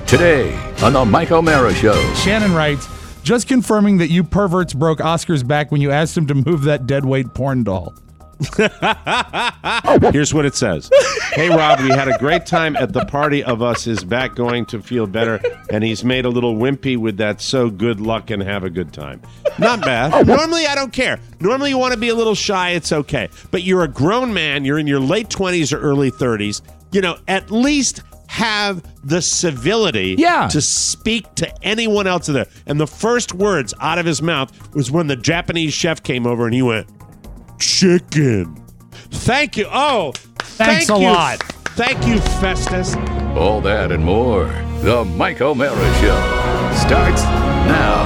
Today on the Mike O'Mara Show. Shannon writes, just confirming that you perverts broke Oscar's back when you asked him to move that deadweight porn doll. Here's what it says. Hey, Rob, we had a great time at the party of us. His back going to feel better, and he's made a little wimpy with that, so good luck and have a good time. Not bad. Normally, I don't care. Normally, you want to be a little shy, it's okay. But you're a grown man. You're in your late 20s or early 30s. You know, at least have the civility to speak to anyone else there. And the first words out of his mouth was when the Japanese chef came over and he went, chicken. Thank you. Oh, thanks a lot. Thank you, Festus. All that and more. The Mike O'Mara Show starts now.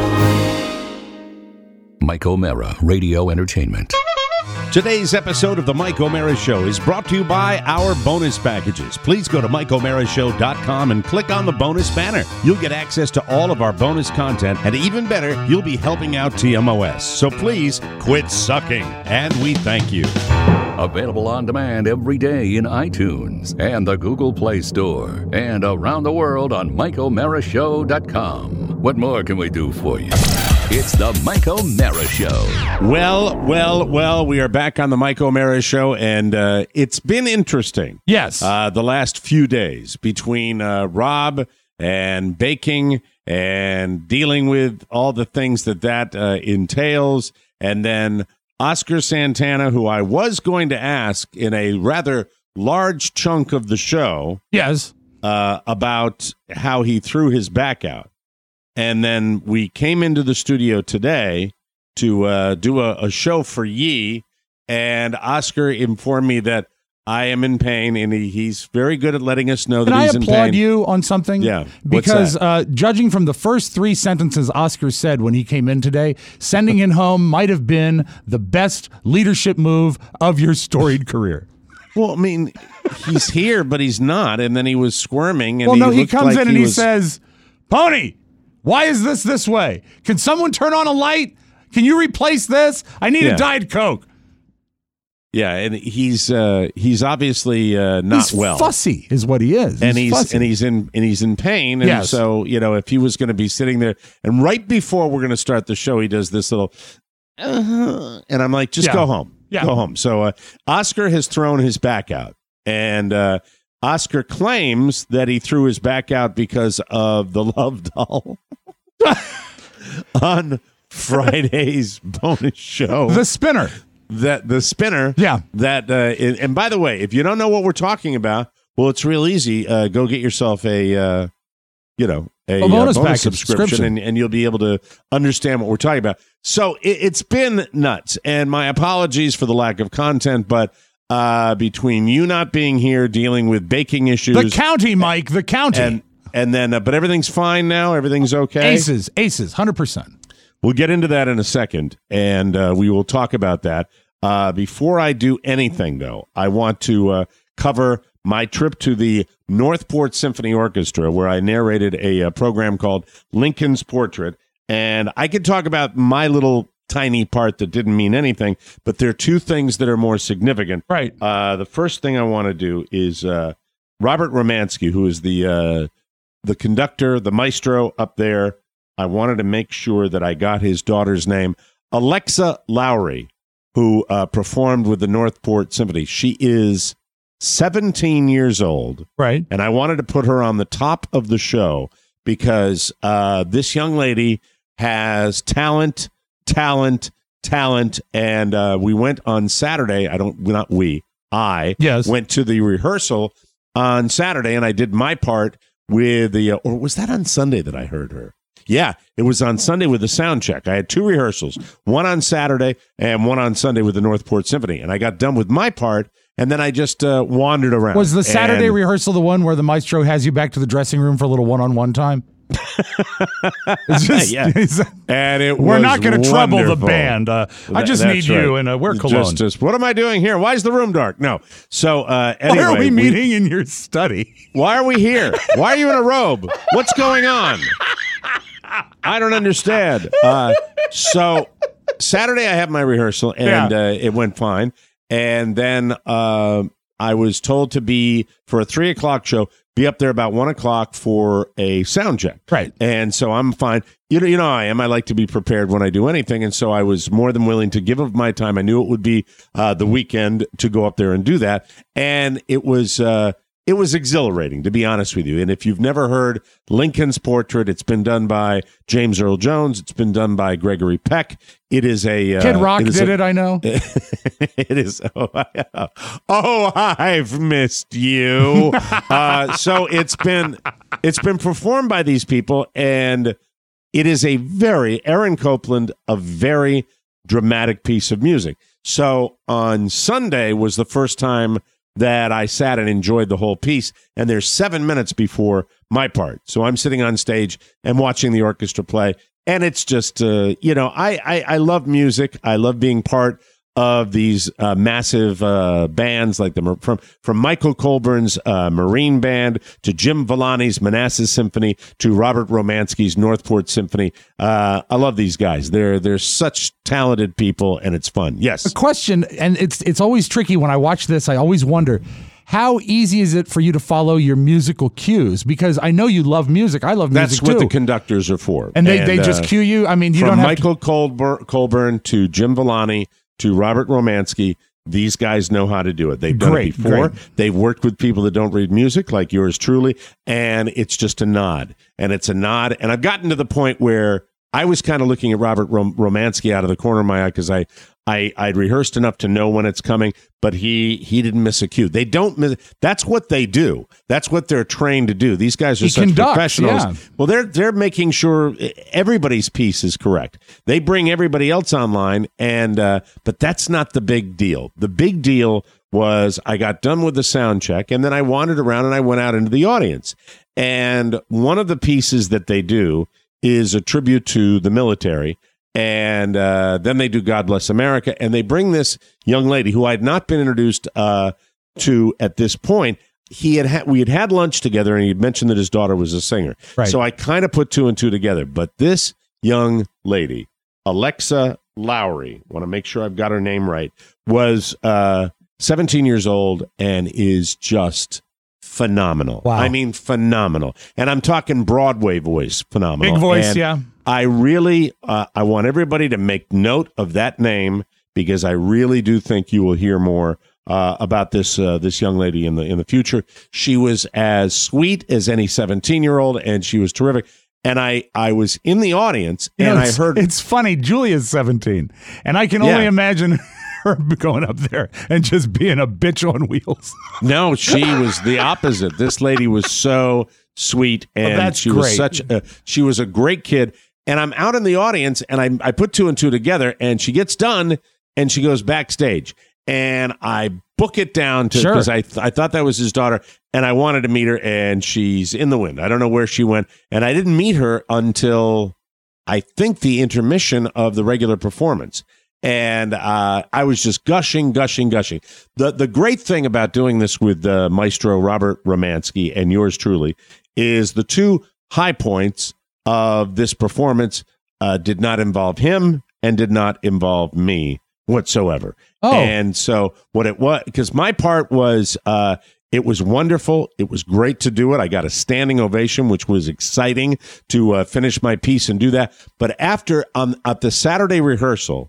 Mike O'Mara Radio Entertainment. Today's episode of the Mike O'Mara Show is brought to you by our bonus packages. Please go to MikeO'MaraShow.com and click on the bonus banner. You'll get access to all of our bonus content, and even better, you'll be helping out TMOS. So please quit sucking, and we thank you. Available on demand every day in iTunes and the Google Play Store, and around the world on MikeO'MaraShow.com. What more can we do for you? It's the Mike O'Mara Show. Well, we are back on the Mike O'Mara Show, and it's been interesting. Yes. The last few days between Rob and baking and dealing with all the things that entails, and then Oscar Santana, who I was going to ask in a rather large chunk of the show about how he threw his back out. And then we came into the studio today to do a show for Yee, and Oscar informed me that I am in pain, and he's very good at letting us know that he's in pain. Can I applaud you on something? Yeah. Because judging from the first 3 sentences Oscar said when he came in today, sending him home might have been the best leadership move of your storied career. Well, I mean, he's here, but he's not, and then he was squirming. And he comes in and he says, Pony, why is this way? Can someone turn on a light? Can you replace this? I need a Diet Coke. Yeah, and he's obviously not well. Fussy is what he is. He's in pain. And so, if he was going to be sitting there, and right before we're going to start the show, he does this little, and I'm like, just go home. Yeah. Go home. So Oscar has thrown his back out, and Oscar claims that he threw his back out because of the love doll on Friday's bonus show. The spinner. The spinner. Yeah. And by the way, if you don't know what we're talking about, well, it's real easy. Go get yourself a bonus subscription, and you'll be able to understand what we're talking about. So it's been nuts, and my apologies for the lack of content, but between you not being here, dealing with baking issues, the county, Mike, the county, and then, but everything's fine now. Everything's okay. Aces, 100%. We'll get into that in a second, and we will talk about that. Before I do anything, though, I want to cover my trip to the Northport Symphony Orchestra, where I narrated a program called Lincoln's Portrait. And I could talk about my little tiny part that didn't mean anything, but there are 2 things that are more significant. Right. The first thing I want to do is Robert Romansky, who is the conductor, the maestro up there. I wanted to make sure that I got his daughter's name, Alexa Lowry, who performed with the Northport Symphony. She is 17 years old. Right. And I wanted to put her on the top of the show because this young lady has talent. And we went on Saturday. I went to the rehearsal on Saturday, and I did my part with or was that on Sunday that I heard her? Yeah, it was on Sunday with the sound check. I had 2 rehearsals, one on Saturday and one on Sunday with the Northport Symphony. And I got done with my part, and then I just wandered around. Was the Saturday rehearsal the one where the maestro has you back to the dressing room for a little one-on-one time? And we're not going to trouble the band. I just need you, and we're cologne. Just, what am I doing here? Why is the room dark? No. So anyway, why are we meeting in your study? Why are we here? Why are you in a robe? What's going on? I don't understand. So Saturday I have my rehearsal, and it went fine. And then I was told to be, for a 3 o'clock show, be up there about 1 o'clock for a sound check. Right. And so I'm fine. You know how I am. I like to be prepared when I do anything. And so I was more than willing to give of my time. I knew it would be the weekend to go up there and do that. And it was exhilarating, to be honest with you. And if you've never heard Lincoln's Portrait, it's been done by James Earl Jones. It's been done by Gregory Peck. It is a Kid Rock did it, I know. It is. Oh, I've missed you. So it's been performed by these people, and it is Aaron Copland, a very dramatic piece of music. So on Sunday was the first time that I sat and enjoyed the whole piece, and there's 7 minutes before my part. So I'm sitting on stage and watching the orchestra play, and it's just, I love music. I love being part of these massive bands, like from Michael Colburn's Marine Band to Jim Villani's Manassas Symphony to Robert Romanski's Northport Symphony. I love these guys. They're such talented people, and it's fun. Yes. A question, and it's always tricky when I watch this. I always wonder, how easy is it for you to follow your musical cues? Because I know you love music. I love music too. That's what the conductors are for. And they just cue you? I mean, you don't have Michael Colburn to Jim Villani to Robert Romanski, these guys know how to do it. They've done it before. Great. They've worked with people that don't read music, like yours truly, and it's just a nod. And it's a nod. And I've gotten to the point where I was kind of looking at Robert Romanski out of the corner of my eye because I'd rehearsed enough to know when it's coming, but he didn't miss a cue. They don't miss. That's what they do. That's what they're trained to do. These guys are such professionals. Yeah. Well, they're making sure everybody's piece is correct. They bring everybody else online, and but that's not the big deal. The big deal was I got done with the sound check, and then I wandered around and I went out into the audience. And one of the pieces that they do is a tribute to the military. And then they do God Bless America, and they bring this young lady who I had not been introduced to at this point. We had had lunch together, and he had mentioned that his daughter was a singer. Right. So I kind of put two and two together. But this young lady, Alexa Lowry, want to make sure I've got her name right, was 17 years old and is just phenomenal. Wow. I mean, phenomenal. And I'm talking Broadway voice, phenomenal. Big voice, and yeah. I really, I want everybody to make note of that name, because I really do think you will hear more about this young lady in the future. She was as sweet as any 17-year-old, and she was terrific. And I was in the audience, and I heard. It's funny. Julia's 17, and I can only imagine her going up there and just being a bitch on wheels. No, she was the opposite. This lady was so sweet, and she was she was a great kid. And I'm out in the audience, and I put two and two together, and she gets done, and she goes backstage, and I book it down to because I thought that was his daughter, and I wanted to meet her, and she's in the wind. I don't know where she went, and I didn't meet her until I think the intermission of the regular performance. And I was just gushing. The great thing about doing this with Maestro Robert Romanski and yours truly is the two high points of this performance did not involve him and did not involve me whatsoever. Oh. And so what it was, because my part was, it was wonderful. It was great to do it. I got a standing ovation, which was exciting to finish my piece and do that. But after, at the Saturday rehearsal,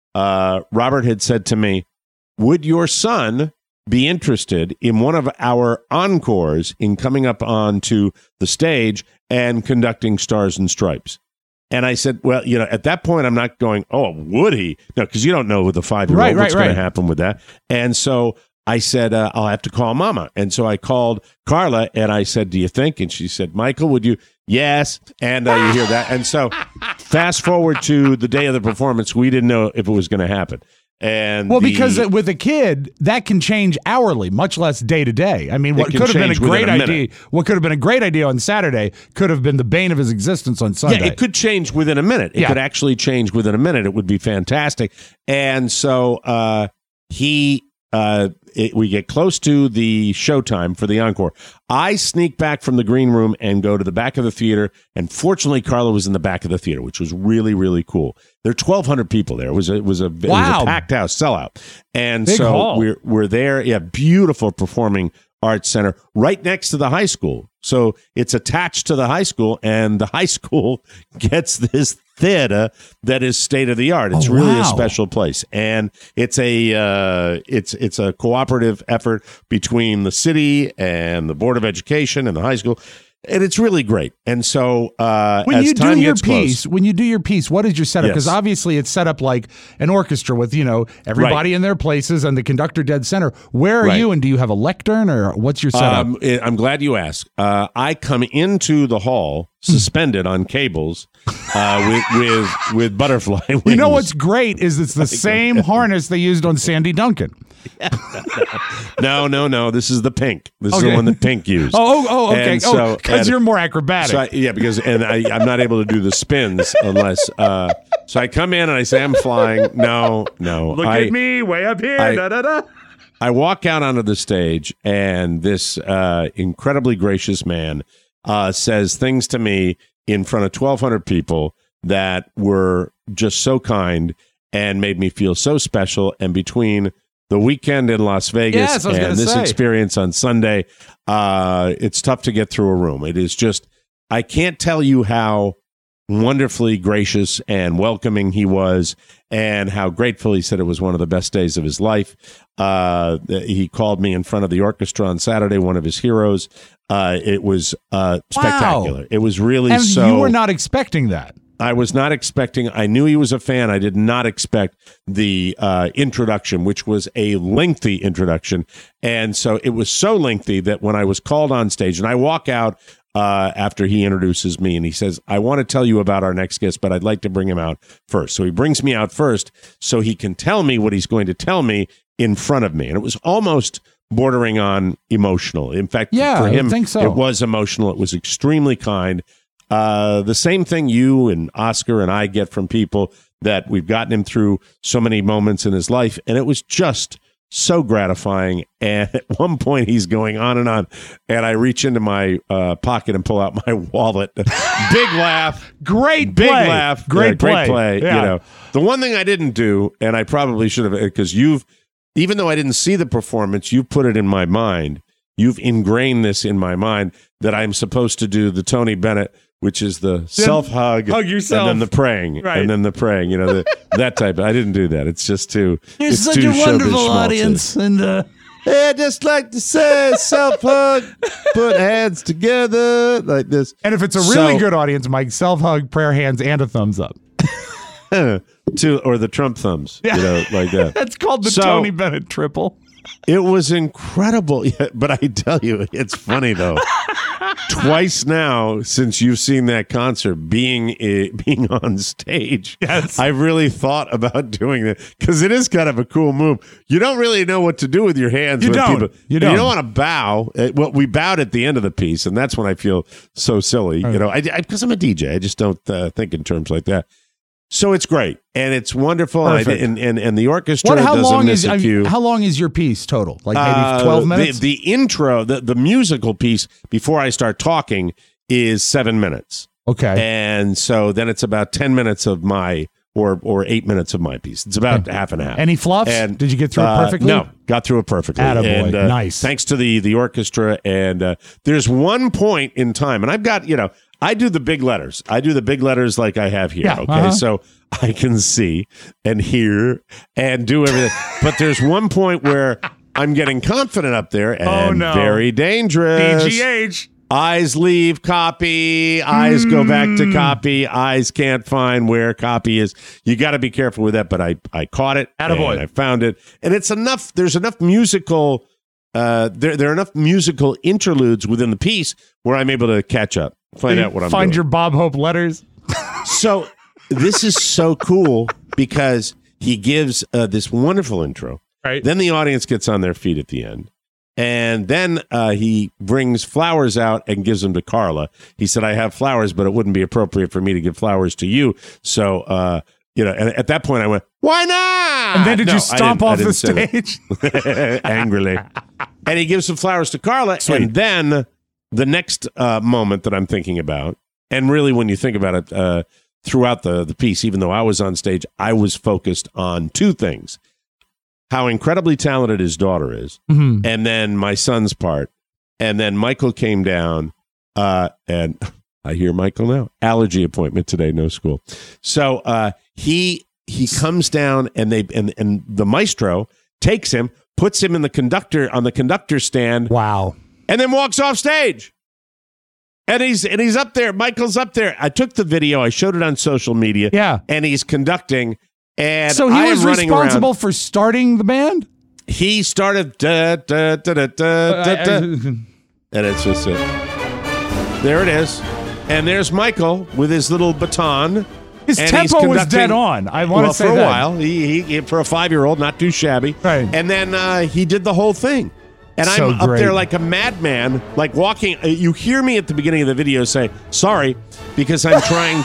Robert had said to me, would your son be interested in one of our encores in coming up onto the stage and conducting Stars and Stripes? And I said, well, at that point, I'm not going, oh, would he? No, because you don't know with the 5-year-old what's going to happen with that. And so I said, I'll have to call Mama. And so I called Carla, and I said, do you think? And she said, Michael, would you? Yes. And you hear that. And so fast forward to the day of the performance, we didn't know if it was going to happen. And because with a kid, that can change hourly, much less day to day. I mean, what could have been a great idea on Saturday could have been the bane of his existence on Sunday. Yeah, it could change within a minute. It could actually change within a minute. It would be fantastic. And so he we get close to the showtime for the encore. I sneak back from the green room and go to the back of the theater. And fortunately, Carla was in the back of the theater, which was really, really cool. There are 1,200 people there. It was a packed house, sellout. And Big so hall. we're there. Yeah, beautiful performing arts center right next to the high school. So it's attached to the high school, and the high school gets this theater that is state of the art. It's really a special place, and it's a cooperative effort between the city and the Board of Education and the high school. And it's really great. And so when you do your piece, close, what is your setup? Yes. Because obviously it's set up like an orchestra with, everybody in their places and the conductor dead center. Where are you, and do you have a lectern, or what's your setup? I'm glad you asked. I come into the hall suspended on cables with butterfly wings. You know what's great is it's the same harness they used on Sandy Duncan. No. This is the Pink. This is the one that Pink used. Oh, okay. So, because you're more acrobatic. So I'm not able to do the spins unless. So I come in and I say I'm flying. No. Look at me way up here. I walk out onto the stage, and this incredibly gracious man says things to me in front of 1,200 people that were just so kind and made me feel so special. And between the weekend in Las Vegas and this experience on Sunday, it's tough to get through a room. It is just, I can't tell you how wonderfully gracious and welcoming he was, and how grateful he said it was one of the best days of his life. He called me in front of the orchestra on Saturday, one of his heroes. It was spectacular. It was really and so. You were not expecting that. I was not expecting. I knew he was a fan. I did not expect the introduction, which was a lengthy introduction. And so it was so lengthy that when I was called on stage, and I walk out after he introduces me, and he says, I want to tell you about our next guest, but I'd like to bring him out first. So he brings me out first so he can tell me what he's going to tell me in front of me. And it was almost bordering on emotional. In fact, for him, I think so. It was emotional. It was extremely kind. The same thing you and Oscar and I get from people, that we've gotten him through so many moments in his life, and it was just so gratifying. And at one point he's going on, and I reach into my pocket and pull out my wallet. Big laugh. Great big play. laugh. Great play. Yeah. The one thing I didn't do, and I probably should have, because even though I didn't see the performance, you put it in my mind. You've ingrained this in my mind that I'm supposed to do the Tony Bennett, which is the self-hug, hug yourself, and then the praying, right. and then the praying. That type. I didn't do that. It's just too. You're it's such too a wonderful audience, and I just like to say self-hug, put hands together like this. And if it's a really good audience, Mike, self-hug, prayer hands, and a thumbs up. Or the Trump thumbs, like that. That's called the Tony Bennett triple. It was incredible, but I tell you, it's funny though. Twice now since you've seen that concert, being on stage, yes, I really thought about doing that, because it is kind of a cool move. You don't really know what to do with your hands. You don't. People. You don't want to bow. Well, we bowed at the end of the piece, and that's when I feel so silly. Because I'm a DJ, I just don't think in terms like that. So it's great, and it's wonderful, and the orchestra doesn't miss a cue. How long is your piece total? Like maybe 12 minutes? The intro, the musical piece, before I start talking, is 7 minutes. Okay. And so then it's about 10 minutes of my, or 8 minutes of my piece. It's about half and half. Any fluffs? And, did you get through it perfectly? No, got through it perfectly. Attaboy. And, nice. Thanks to the orchestra. And there's one point in time, and I've got, I do the big letters. I do the big letters like I have here. Yeah, okay. So I can see and hear and do everything. But there's one point where I'm getting confident up there, and very dangerous. DGH. Eyes leave copy. Eyes go back to copy. Eyes can't find where copy is. You got to be careful with that. But I caught it. Attaboy. And I found it. And it's enough. There's enough musical. There are enough musical interludes within the piece where I'm able to catch up. Find out what I'm doing. Find your Bob Hope letters. So this is so cool, because he gives this wonderful intro. Right. Then the audience gets on their feet at the end. And then he brings flowers out and gives them to Carla. He said, I have flowers, but it wouldn't be appropriate for me to give flowers to you. So And at that point I went, why not? And then did you stomp off the say stage? angrily. And he gives some flowers to Carla. Sweet. And then the next moment that I'm thinking about, and really when you think about it throughout the piece, even though I was on stage, I was focused on two things. How incredibly talented his daughter is, and then my son's part. And then Michael came down, and I hear Michael now. Allergy appointment today, no school. So he comes down, and and the maestro takes him, puts him on the conductor stand. Wow. And then walks off stage. And he's up there. Michael's up there. I took the video. I showed it on social media. Yeah. And he's conducting. And so he was responsible for starting the band? He started da, da, da, da, da, da, da. And it's just it. There it is. And there's Michael with his little baton. His tempo was dead on. I want to say for a that. while. He for a 5-year-old, not too shabby. Right. And then he did the whole thing. And So I'm up great. there like a madman, like walking. You hear me at the beginning of the video say, sorry, because I'm trying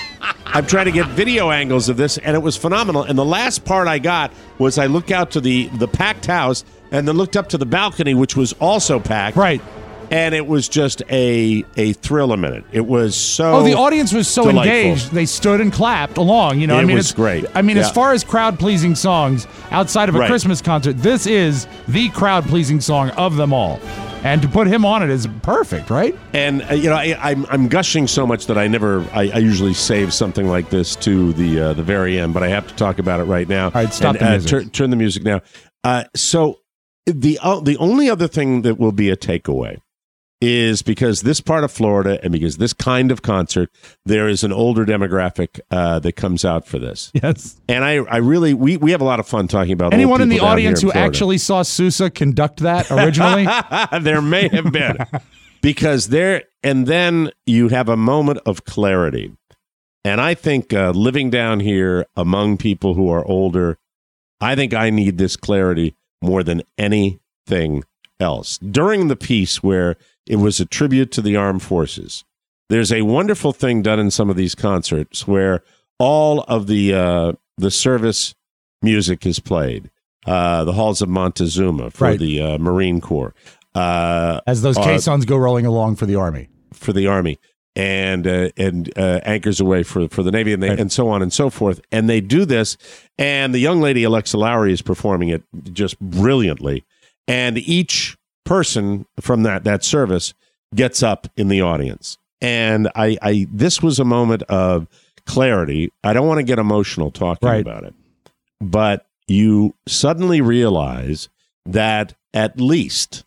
to get video angles of this, and it was phenomenal. And the last part I got was I looked out to the packed house and then looked up to the balcony, which was also packed. Right. And it was just a thrill a minute. It was so Oh, the audience was so delightful. engaged. They stood and clapped along. It was it's great. I mean, Yeah. as far as crowd-pleasing songs outside of a Right. Christmas concert, this is the crowd-pleasing song of them all. And to put him on it is perfect, right? And I'm gushing so much that I usually save something like this to the very end, but I have to talk about it right now. All right, stop the music. Turn the music now. So the only other thing that will be a takeaway is because this part of Florida and because this kind of concert, there is an older demographic that comes out for this. Yes. And I really, we have a lot of fun talking about Anyone old in the people down here audience who Florida. actually saw Sousa conduct that originally? There may have been. Because then you have a moment of clarity. And I think living down here among people who are older, I think I need this clarity more than anything else. During the piece where it was a tribute to the armed forces, there's a wonderful thing done in some of these concerts where all of the service music is played. The Halls of Montezuma for Right. the Marine Corps. As those caissons go rolling along for the Army. For the Army. And Anchors Away for the Navy, and and so on and so forth. And they do this, and the young lady Alexa Lowry is performing it just brilliantly. And each person from that service gets up in the audience. And I this was a moment of clarity. I don't want to get emotional talking Right. about it, but you suddenly realize that at least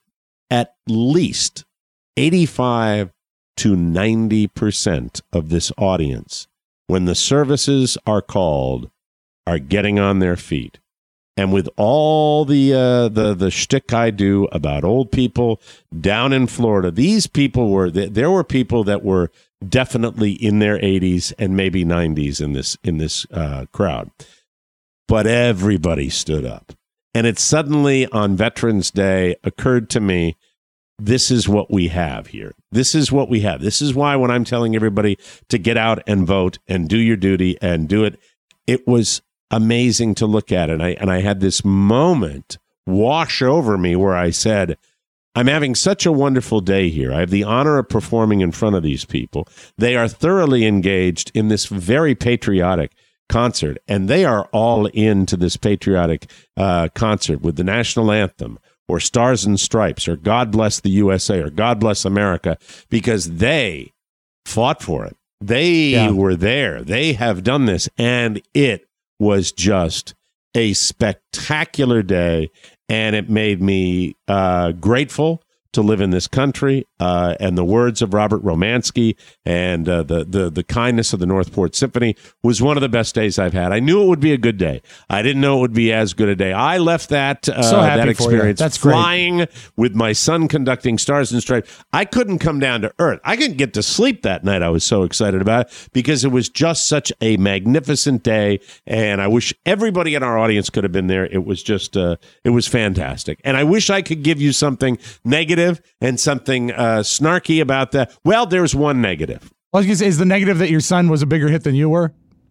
85 to 90% of this audience, when the services are called, are getting on their feet. And with all the shtick I do about old people down in Florida, these people there were people that were definitely in their 80s and maybe 90s in this crowd. But everybody stood up. And it suddenly on Veterans Day occurred to me, this is what we have here. This is what we have. This is why when I'm telling everybody to get out and vote and do your duty and do it, it was amazing to look at it. And I had this moment wash over me where I said, I'm having such a wonderful day here. I have the honor of performing in front of these people. They are thoroughly engaged in this very patriotic concert, and they are all into this patriotic concert with the national anthem or Stars and Stripes or God Bless the USA or God Bless America, because they fought for it. They were there. They have done this, and it was just a spectacular day, and it made me grateful to live in this country, and the words of Robert Romanski and the kindness of the Northport Symphony was one of the best days I've had. I knew it would be a good day. I didn't know it would be as good a day. I left that that experience That's flying great. with my son conducting Stars and Stripes. I couldn't come down to earth. I couldn't get to sleep that night. I was so excited about it because it was just such a magnificent day, and I wish everybody in our audience could have been there. It was just it was fantastic, and I wish I could give you something negative and something snarky about that. Well, there's one negative. I was going to say, is the negative that your son was a bigger hit than you were?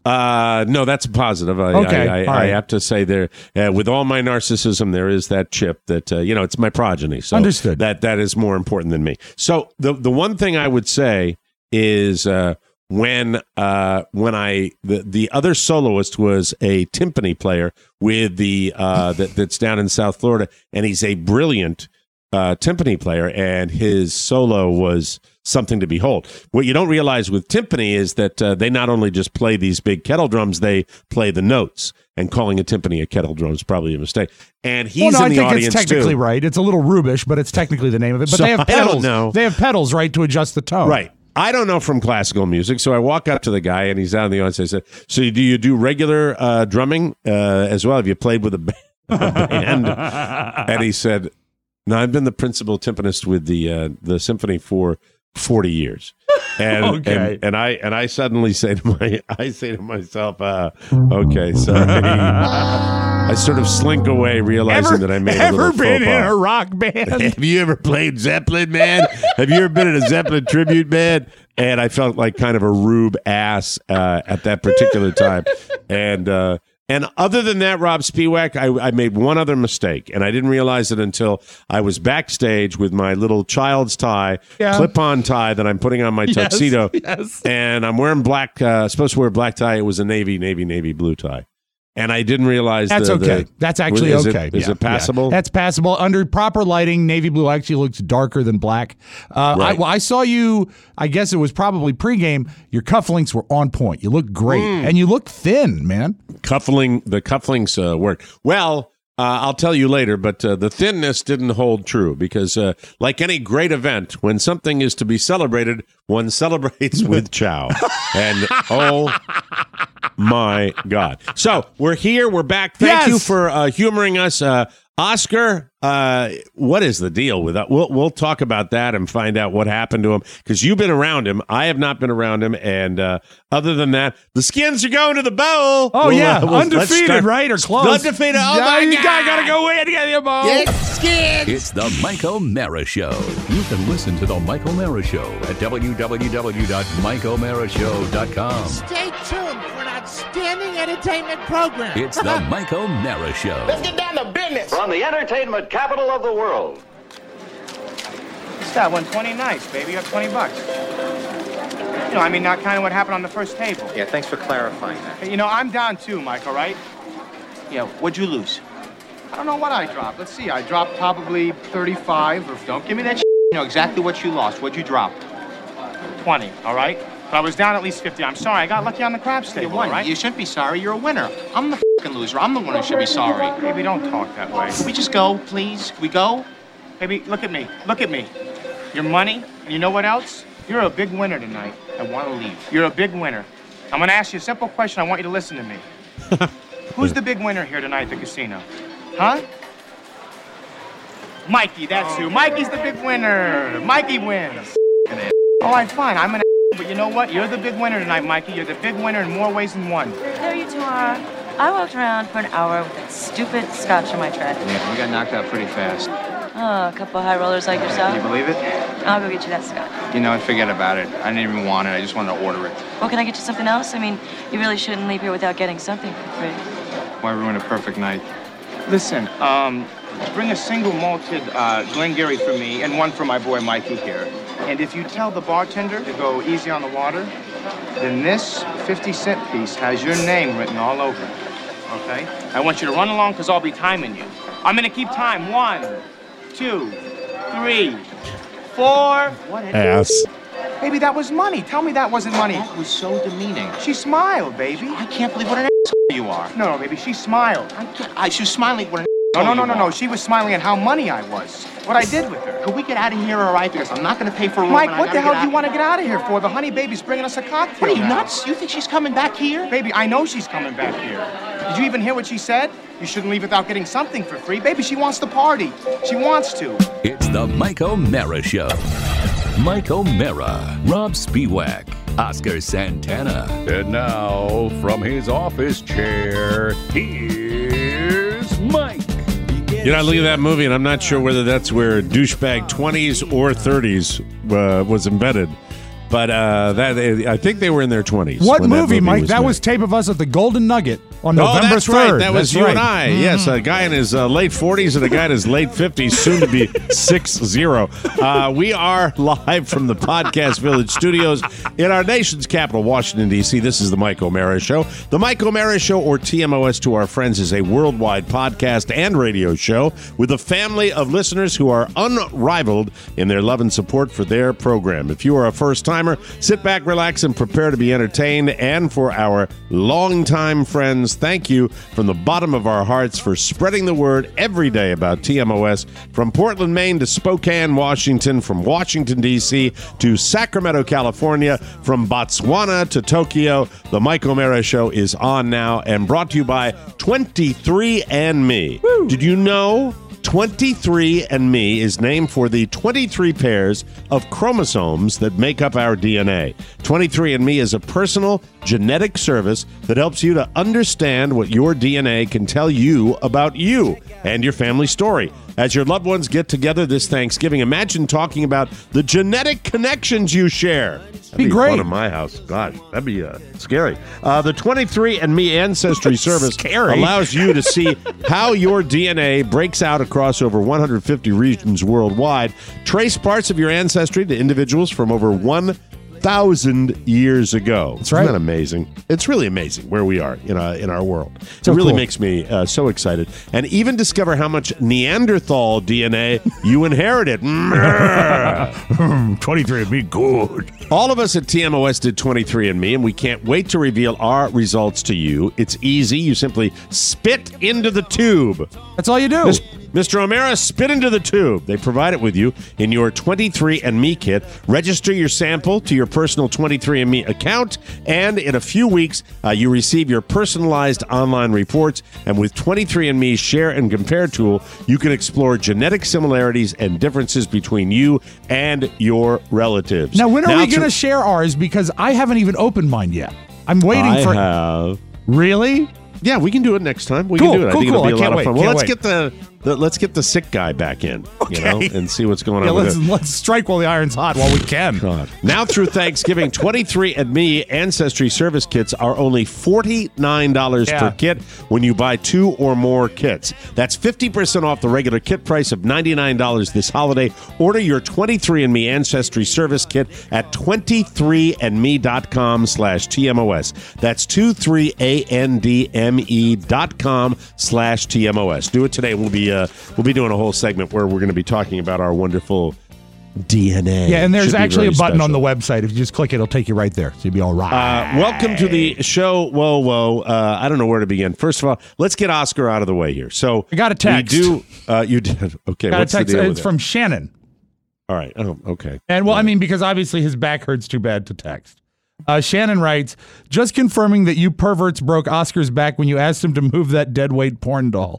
No, that's a positive. Okay, all I right. have to say there, with all my narcissism, there is that chip that it's my progeny. So Understood. That is more important than me. So the one thing I would say is when the other soloist was a timpani player with the that's down in South Florida, and he's a brilliant timpani player, and his solo was something to behold. What you don't realize with timpani is that they not only just play these big kettle drums, they play the notes. And calling a timpani a kettle drum is probably a mistake. And he's in the I think audience it's technically too. right. It's a little rubish, but it's technically the name of it. But So they have I don't pedals. know. They have pedals, right, to adjust the tone. Right. I don't know from classical music, so I walk up to the guy, and he's out in the audience. I said, "So do you do regular drumming as well? Have you played with a band?" And he said, "No, I've been the principal timpanist with the symphony for 40 years." And, Okay. and I suddenly say to myself, okay, sorry. I sort of slink away, realizing that I made a little Ever been faux in pas. a rock band? Have you ever played Zeppelin, man? Have you ever been in a Zeppelin tribute band? And I felt like kind of a rube ass at that particular time. And other than that, Rob Spiewak, I made one other mistake, and I didn't realize it until I was backstage with my little child's tie, clip-on tie that I'm putting on my tuxedo, and I'm wearing black, supposed to wear a black tie. It was a navy blue tie. And I didn't realize That's okay. That's actually is okay. Is it passable? That's passable. Under proper lighting, navy blue actually looks darker than black. Right. I saw you, I guess it was probably pregame. Your cufflinks were on point. You look great. And you look thin, man. The cufflinks work. Well, I'll tell you later, but the thinness didn't hold true because like any great event, when something is to be celebrated, one celebrates with chow. And oh my God. So we're here. We're back. Thank you for humoring us. Oscar, what is the deal with that? We'll talk about that and find out what happened to him because you've been around him. I have not been around him. And other than that, the Skins are going to the bowl. Oh, let's undefeated, start. Right? Or close. Undefeated. Oh, yeah, my you God. gotta go in to get your ball. It's the Mike O'Mara Show. You can listen to the Mike O'Mara Show at www.mikeomarashow.com. Stay tuned for an outstanding entertainment program. It's the Mike O'Mara Show. Let's get down to business. From the entertainment capital of the world. What's that? 120 nice, baby. You have $20. You know, I mean, not kind of what happened on the first table. Yeah, thanks for clarifying that. Hey, you know, I'm down too, Mike, all right? Yeah, what'd you lose? I don't know what I dropped. Let's see. I dropped probably 35. Or don't give me that shit. You know exactly what you lost. What'd you drop? 20, all right? But I was down at least 50. I'm sorry. I got lucky on the craps table, You won. all right? You shouldn't be sorry. You're a winner. I'm the fucking loser. I'm the one who should be sorry. Baby, don't talk that way. Can we just go, please? Can we go? Baby, look at me. Look at me. Your money, and you know what else? You're a big winner tonight. I want to leave. You're a big winner. I'm going to ask you a simple question. I want you to listen to me. Who's the big winner here tonight at the casino? Huh? Mikey, that's who. Mikey's the big winner. Mikey wins. All right, fine. I'm an but you know what? You're the big winner tonight, Mikey. You're the big winner in more ways than one. There you two are. I walked around for an hour with that stupid scotch in my tray. Yeah, we got knocked out pretty fast. Oh, a couple of high rollers like yourself. Can you believe it? I'll go get you that scotch. You know, forget about it. I didn't even want it. I just wanted to order it. Well, can I get you something else? I mean, you really shouldn't leave here without getting something for free. Why ruin a perfect night? Listen, bring a single malted Glengarry for me and one for my boy Mikey here. And if you tell the bartender to go easy on the water, then this 50-cent piece has your name written all over it. Okay? I want you to run along because I'll be timing you. I'm going to keep time. 1, 2, 3, 4. What an Ass. Baby, that was money. Tell me that wasn't money. That was so demeaning. She smiled, baby. I can't believe what an you are. No, baby, she smiled. She was smiling what an No. She was smiling at how money I was. What I did with her. Could we get out of here, all right? Because I'm not going to pay for a room. Mike, and I what the gotta hell do you want to out. get out of here for? The honey baby's bringing us a cocktail. What are you, now. nuts? You think she's coming back here? Baby, I know she's coming back here. Did you even hear what she said? You shouldn't leave without getting something for free. Baby, she wants to party. She wants to. It's the Mike O'Mara Show. Mike O'Mara, Rob Spiewak, Oscar Santana. And now, from his office chair, here's Mike. You know, I look at that movie, and I'm not sure whether that's where douchebag 20s or 30s was embedded. But I think they were in their 20s. What when that movie, Mike? That made. was tape of us at the Golden Nugget on November 3rd. That's right. That was you right. and I. Yes, a guy in his late 40s and a guy in his late 50s, soon to be 6-0. We are live from the Podcast Village studios in our nation's capital, Washington, D.C. This is the Mike O'Mara Show. The Mike O'Mara Show, or TMOS to our friends, is a worldwide podcast and radio show with a family of listeners who are unrivaled in their love and support for their program. If you are a first-timer, sit back, relax, and prepare to be entertained. And for our longtime friends, thank you from the bottom of our hearts for spreading the word every day about TMOS. From Portland, Maine to Spokane, Washington, from Washington, D.C. to Sacramento, California, from Botswana to Tokyo, the Mike O'Mara Show is on now and brought to you by 23andMe. Woo. Did you know 23andMe is named for the 23 pairs of chromosomes that make up our DNA. 23andMe is a personal genetic service that helps you to understand what your DNA can tell you about you and your family story. As your loved ones get together this Thanksgiving, imagine talking about the genetic connections you share. That'd be great. Fun in my house. God, that'd be scary. The 23andMe Ancestry Service allows you to see how your DNA breaks out across over 150 regions worldwide. Trace parts of your ancestry to individuals from over 1,000 years ago. That's right. Isn't that amazing? It's really amazing where we are in our world. So it really cool. makes me so excited. And even discover how much Neanderthal DNA you inherited. 23andMe, good. All of us at TMOS did 23andMe, and we can't wait to reveal our results to you. It's easy. You simply spit into the tube. That's all you do. Mr. O'Mara, spit into the tube. They provide it with you in your 23andMe kit. Register your sample to your personal 23andMe account, and in a few weeks, you receive your personalized online reports. And with 23andMe's Share and Compare tool, you can explore genetic similarities and differences between you and your relatives. Now, when are we going to share ours? Because I haven't even opened mine yet. I'm waiting for. I have. Really? Yeah, we can do it next time. We Cool, can do it. cool, I think cool. it'll be a I lot can't of fun. wait, Well, can't let's get the sick guy back in, and see what's going on. Yeah, let's strike while the iron's hot while we can. God. Now through Thanksgiving, 23andMe Ancestry Service Kits are only $49 per kit when you buy 2 or more kits. That's 50% off the regular kit price of $99 this holiday. Order your 23andMe Ancestry Service Kit at 23andme.com/TMOS. That's 23andme.com/TMOS. Do it today. We'll be doing a whole segment where we're going to be talking about our wonderful DNA. Yeah, and there's Should be actually a very button on special. the website. If you just click it, it'll take you right there. So you'll be all right. Welcome to the show. Whoa. I don't know where to begin. First of all, let's get Oscar out of the way here. So I got a text. You did. Okay, Got what's a text. the deal with It's it? from Shannon. All right. Oh, okay. And well, I mean, because obviously his back hurts too bad to text. Shannon writes, just confirming that you perverts broke Oscar's back when you asked him to move that deadweight porn doll.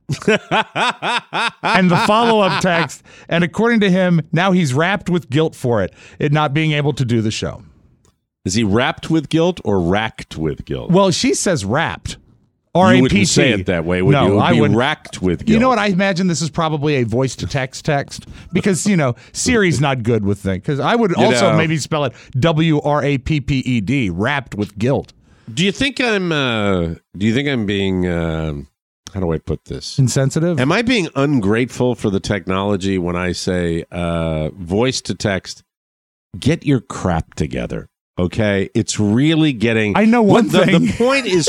And the follow-up text, and according to him, now he's wrapped with guilt for it not being able to do the show. Is he wrapped with guilt or racked with guilt? Well, she says wrapped. R-A-P-T. You wouldn't say it that way, would you? It would I be wouldn't. racked with guilt. You know what? I imagine this is probably a voice-to-text text because, Siri's not good with things. Because I would also maybe spell it W-R-A-P-P-E-D, wrapped with guilt. Do you think I'm being, how do I put this? Insensitive? Am I being ungrateful for the technology when I say voice to text? Get your crap together. Okay, it's really getting. I know one thing. The point is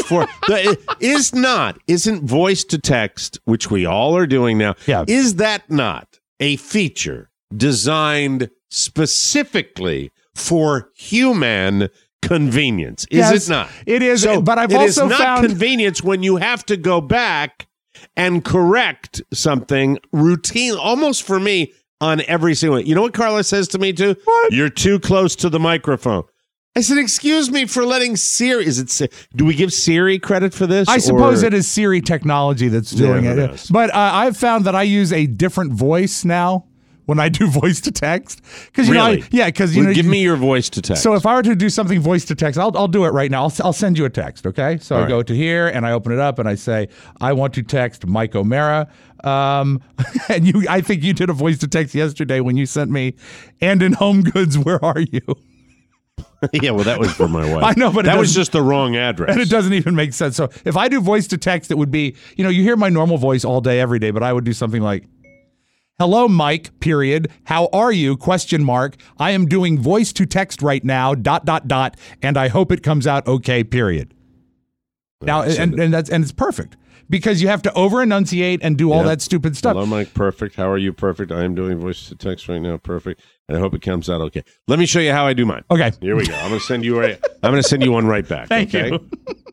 isn't voice to text, which we all are doing now. Yeah. Is that not a feature designed specifically for human convenience? Is Yes, it not? it is, So but I've it also is not found convenience when you have to go back and correct something routine, almost for me on every single. You know what Carla says to me too? What? You're too close to the microphone. I said, excuse me for letting Siri. Do we give Siri credit for this? I suppose or? it is Siri technology that's doing Yeah, it. it is. But I've found that I use a different voice now when I do voice to text. Because Really? Give me your voice to text. So if I were to do something voice to text, I'll do it right now. I'll send you a text, okay? So All I go to here and I open it up and I say, I want to text Mike O'Mara. And I think you did a voice to text yesterday when you sent me, and in Home Goods, where are you? Yeah, well, that was for my wife. I know, but that was just the wrong address. And it doesn't even make sense. So if I do voice to text, it would be, you hear my normal voice all day, every day, but I would do something like, hello, Mike, period. How are you? ? I am doing voice to text right now, ... and I hope it comes out okay, period. Now, and it's perfect. Because you have to over-enunciate and do all that stupid stuff. Hello, Mike. Perfect. How are you? Perfect. I am doing voice to text right now. Perfect. And I hope it comes out okay. Let me show you how I do mine. Okay. Here we go. I'm going to send you one right back. Thank okay? you.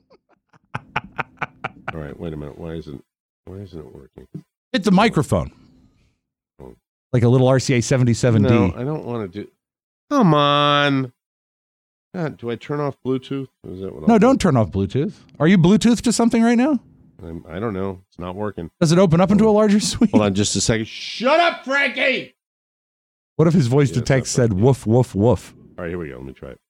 All right. Wait a minute. Why isn't it working? It's a microphone. Like a little RCA 77D. No, I don't want to do. Come on. God, do I turn off Bluetooth? Is that what No, don't turn off Bluetooth. Are you Bluetooth to something right now? I don't know. It's not working. Does it open up into a larger suite? Hold on just a second. Shut up, Frankie! What if his voice to text said woof, woof, woof? All right, here we go. Let me try it.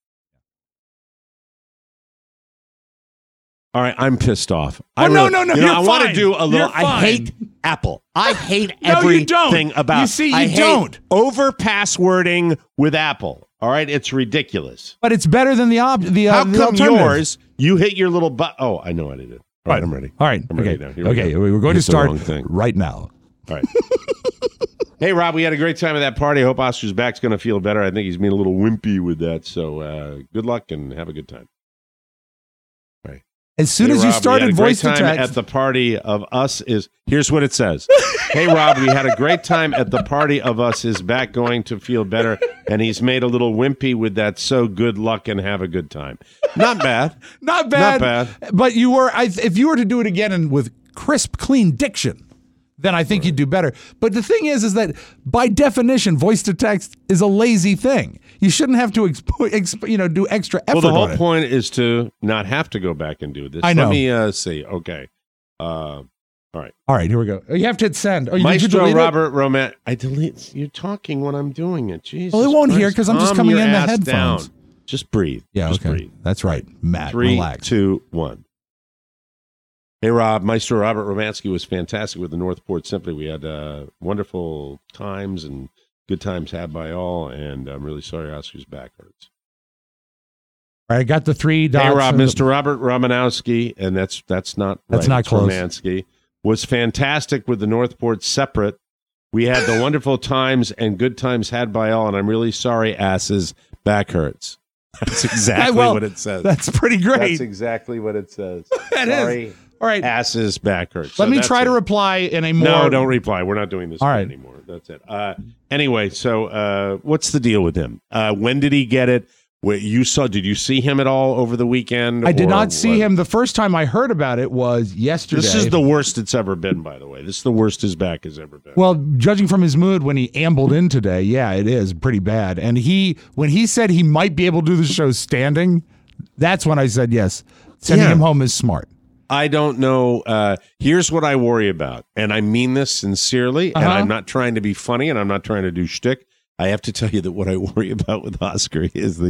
All right, I'm pissed off. No. I want to do a little. I hate Apple. I hate everything about. You see, I don't. hate over passwording with Apple. All right, it's ridiculous. But it's better than the How come alternative. yours? You hit your little button. Oh, I know what I did. All right, I'm ready. All right. I'm ready now. Here Okay. we go. We're going to Hit the start wrong thing. right now. All right. Hey, Rob, we had a great time at that party. I hope Oscar's back's going to feel better. I think he's being a little wimpy with that. So good luck and have a good time. All right. As soon as Rob, you started voice to we had a great time text. at the party of us is, here's what it says. Hey, Rob, we had a great time at the party of us is back going to feel better, and he's made a little wimpy with that, so good luck and have a good time. Not bad. Not bad. Not bad. But you were, if you were to do it again and with crisp, clean diction, then I think you'd do better. But the thing is that by definition, voice to text is a lazy thing. You shouldn't have to do extra effort. Well, the whole on it. point is to not have to go back and do this. I know. Let me see. Okay. All right. All right, here we go. You have to hit send. Oh, did you Maestro delete Robert Roman. I delete. You're talking when I'm doing it. Jesus. Well, it won't hear Christ. because I'm just Calm coming your in the ass headphones. down. Just breathe. Yeah, just okay. breathe. That's right. Matt, 3, relax. 2, 1. Hey, Rob. Maestro Robert Romansky was fantastic with the Northport Symphony. We had wonderful times and good times had by all, and I'm really sorry Oscar's back hurts. All right, I got the 3 dots. Hey, Rob. Mr. Robert Romanowski, and that's not right. That's not it's close. Romansky was fantastic with the Northport Separate. We had the wonderful times and good times had by all, and I'm really sorry, asses, back hurts. That's exactly what it says. That's pretty great. That's exactly what it says. That sorry, is. All right. asses, back hurts. Let So me that's try to it. reply in a more... No, don't reply. We're not doing this All right. anymore. That's it. Anyway, so what's the deal with him? When did he get it? Did you see him at all over the weekend? I did or not see what? him. The first time I heard about it was yesterday. This is the worst it's ever been, by the way. This is the worst his back has ever been. Well, judging from his mood when he ambled in today, yeah, it is pretty bad. And when he said he might be able to do the show standing, that's when I said yes. Sending him home is smart. I don't know. Here's what I worry about, and I mean this sincerely, and I'm not trying to be funny, and I'm not trying to do shtick. I have to tell you that what I worry about with Oscar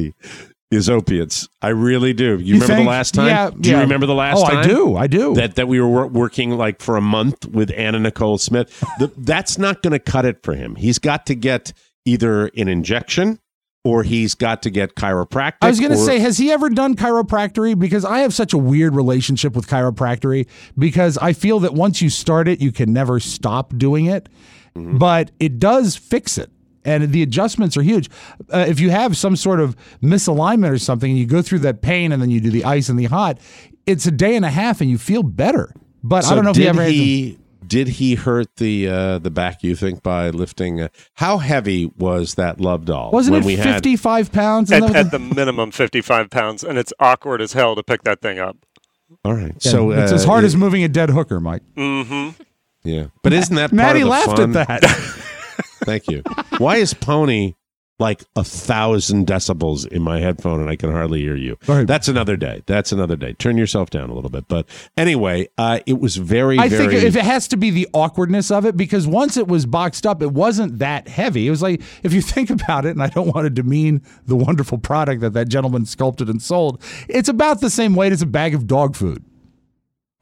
is opiates. I really do. You remember the last time? Yeah. Do you remember the last time? I do. That we were working like for a month with Anna Nicole Smith. That's not going to cut it for him. He's got to get either an injection or he's got to get chiropractic. I was going to say, has he ever done chiropractic? Because I have such a weird relationship with chiropractic because I feel that once you start it, you can never stop doing it. Mm-hmm. But it does fix it. And the adjustments are huge. If you have some sort of misalignment or something, and you go through that pain, and then you do the ice and the hot, it's a day and a half, and you feel better. But I don't know if he ever. Did he hurt the back? You think by lifting? How heavy was that love doll? Wasn't it 55 pounds? At the minimum, 55 pounds, and it's awkward as hell to pick that thing up. All right, yeah, so it's as hard as moving a dead hooker, Mike. Mm-hmm. Yeah, but isn't that part Maddie of the laughed fun? at that. Thank you. Why is Pony like 1,000 decibels in my headphone and I can hardly hear you? That's another day. Turn yourself down a little bit. But anyway, it was I think if it has to be the awkwardness of it, because once it was boxed up, it wasn't that heavy. It was like, if you think about it, and I don't want to demean the wonderful product that gentleman sculpted and sold, it's about the same weight as a bag of dog food.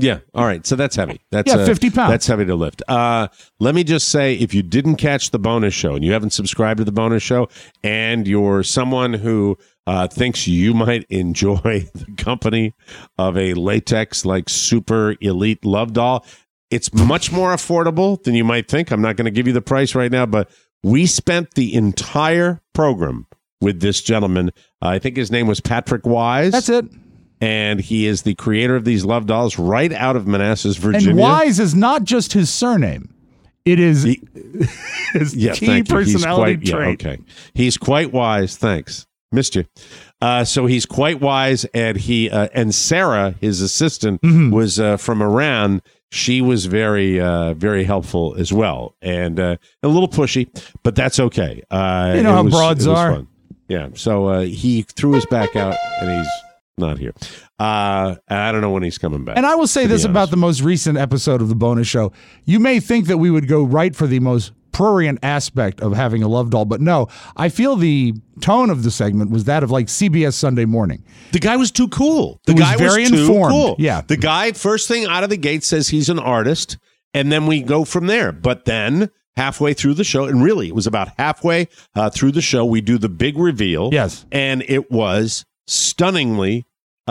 Yeah. All right. So that's heavy. That's 50 pounds. That's heavy to lift. Let me just say, if you didn't catch the bonus show and you haven't subscribed to the bonus show and you're someone who thinks you might enjoy the company of a latex like super elite love doll, it's much more affordable than you might think. I'm not going to give you the price right now, but we spent the entire program with this gentleman. I think his name was Patrick Wise. That's it. And he is the creator of these love dolls right out of Manassas, Virginia. And Wise is not just his surname. It is his key personality trait. Yeah, okay. He's quite wise. Thanks. Missed you. So he's quite wise, and he and Sarah, his assistant, was from Iran. She was very, very helpful as well, and a little pushy, but that's okay. You know how broads are. Fun. Yeah. So he threw his back out, and he's not here. I don't know when he's coming back. And I will say this about the most recent episode of the bonus show. You may think that we would go right for the most prurient aspect of having a love doll, but no, I feel the tone of the segment was that of like CBS Sunday Morning. The guy was too cool. The guy was very informed. Cool. Yeah. The guy, first thing out of the gate, says he's an artist, and then we go from there. But then halfway through the show, and really it was about halfway through the show, we do the big reveal. Yes. And it was stunningly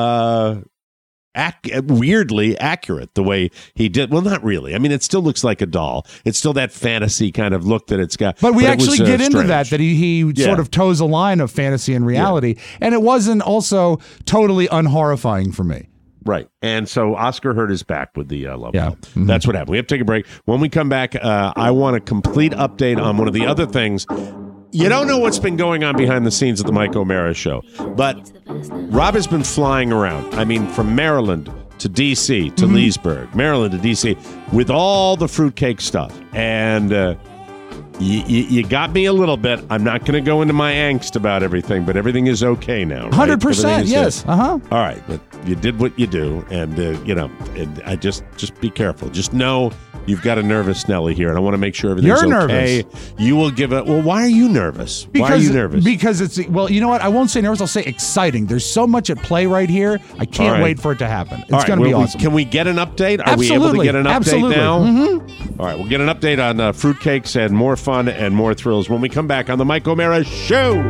weirdly accurate the way he did. Well, not really. I mean, it still looks like a doll. It's still that fantasy kind of look that it's got. But we actually get into that he sort of toes a line of fantasy and reality. Yeah. And it wasn't also totally unhorrifying for me. Right. And so Oscar hurt his back with the love doll. Mm-hmm. That's what happened. We have to take a break. When we come back, I want a complete update on one of the other things. You don't know what's been going on behind the scenes of the Mike O'Mara show, but Rob has been flying around. I mean, from Maryland to D.C. to Leesburg, Maryland to D.C. with all the fruitcake stuff. And you got me a little bit. I'm not going to go into my angst about everything, but everything is okay now. Right? 100%, yes. All right, but you did what you do, and and I just be careful. Just know you've got a nervous Nelly here, and I want to make sure everything's okay. Nervous. You will give it. Well, why are you nervous? Why are you nervous? Because it's, well, you know what? I won't say nervous. I'll say exciting. There's so much at play right here. I can't wait for it to happen. It's going to be awesome. Can we get an update? Are we able to get an update now? All right, we'll get an update on fruitcakes and more fun and more thrills when we come back on the Mike O'Mara Show.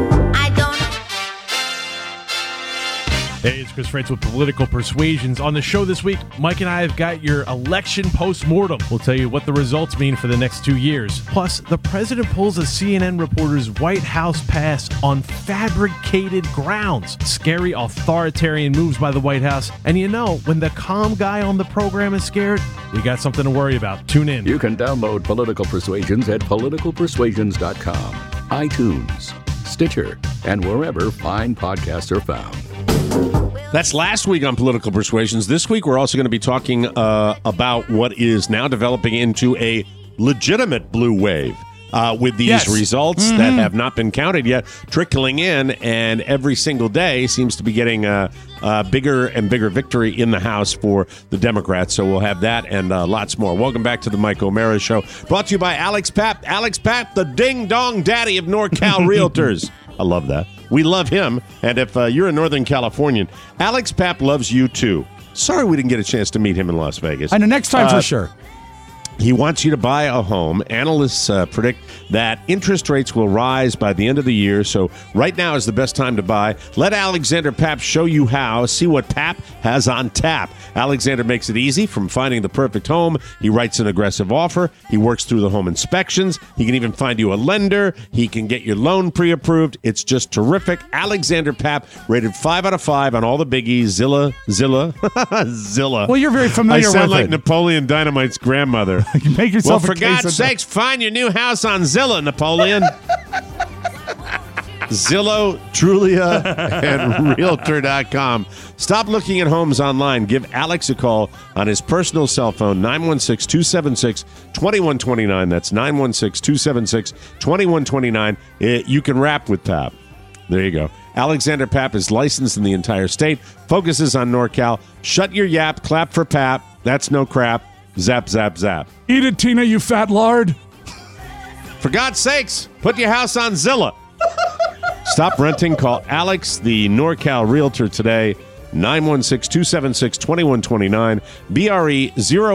Hey, it's Chris Frantz with Political Persuasions. On the show this week, Mike and I have got your election post-mortem. We'll tell you what the results mean for the next 2 years. Plus, the president pulls a CNN reporter's White House pass on fabricated grounds. Scary, authoritarian moves by the White House. And you know, when the calm guy on the program is scared, we got something to worry about. Tune in. You can download Political Persuasions at politicalpersuasions.com, iTunes, Stitcher, and wherever fine podcasts are found. That's last week on Political Persuasions. This week, we're also going to be talking about what is now developing into a legitimate blue wave with these results that have not been counted yet trickling in, and every single day seems to be getting a bigger and bigger victory in the House for the Democrats. So we'll have that and lots more. Welcome back to the Mike O'Mara Show, brought to you by Alex Papp. Alex Papp, the ding-dong daddy of NorCal Realtors. I love that. We love him. And if you're a Northern Californian, Alex Papp loves you too. Sorry we didn't get a chance to meet him in Las Vegas. I know, next time for sure. He wants you to buy a home. Analysts predict that interest rates will rise by the end of the year, so right now is the best time to buy. Let Alexander Papp show you how. See what Papp has on tap. Alexander makes it easy from finding the perfect home. He writes an aggressive offer. He works through the home inspections. He can even find you a lender. He can get your loan pre-approved. It's just terrific. Alexander Papp, rated 5 out of 5 on all the biggies. Zillow. Zillow. Well, you're very familiar with it. I sound like Napoleon Dynamite's grandmother. You make yourself for God's sakes, find your new house on Zillow, Napoleon. Zillow, Trulia, and Realtor.com. Stop looking at homes online. Give Alex a call on his personal cell phone, 916-276-2129. That's 916-276-2129. You can rap with Papp. There you go. Alexander Papp is licensed in the entire state, focuses on NorCal. Shut your yap, clap for Papp. That's no crap. Zap, zap, zap. Eat it, Tina, you fat lard. For God's sakes, put your house on Zillow. Stop renting. Call Alex, the NorCal Realtor today. 916-276-2129, BRE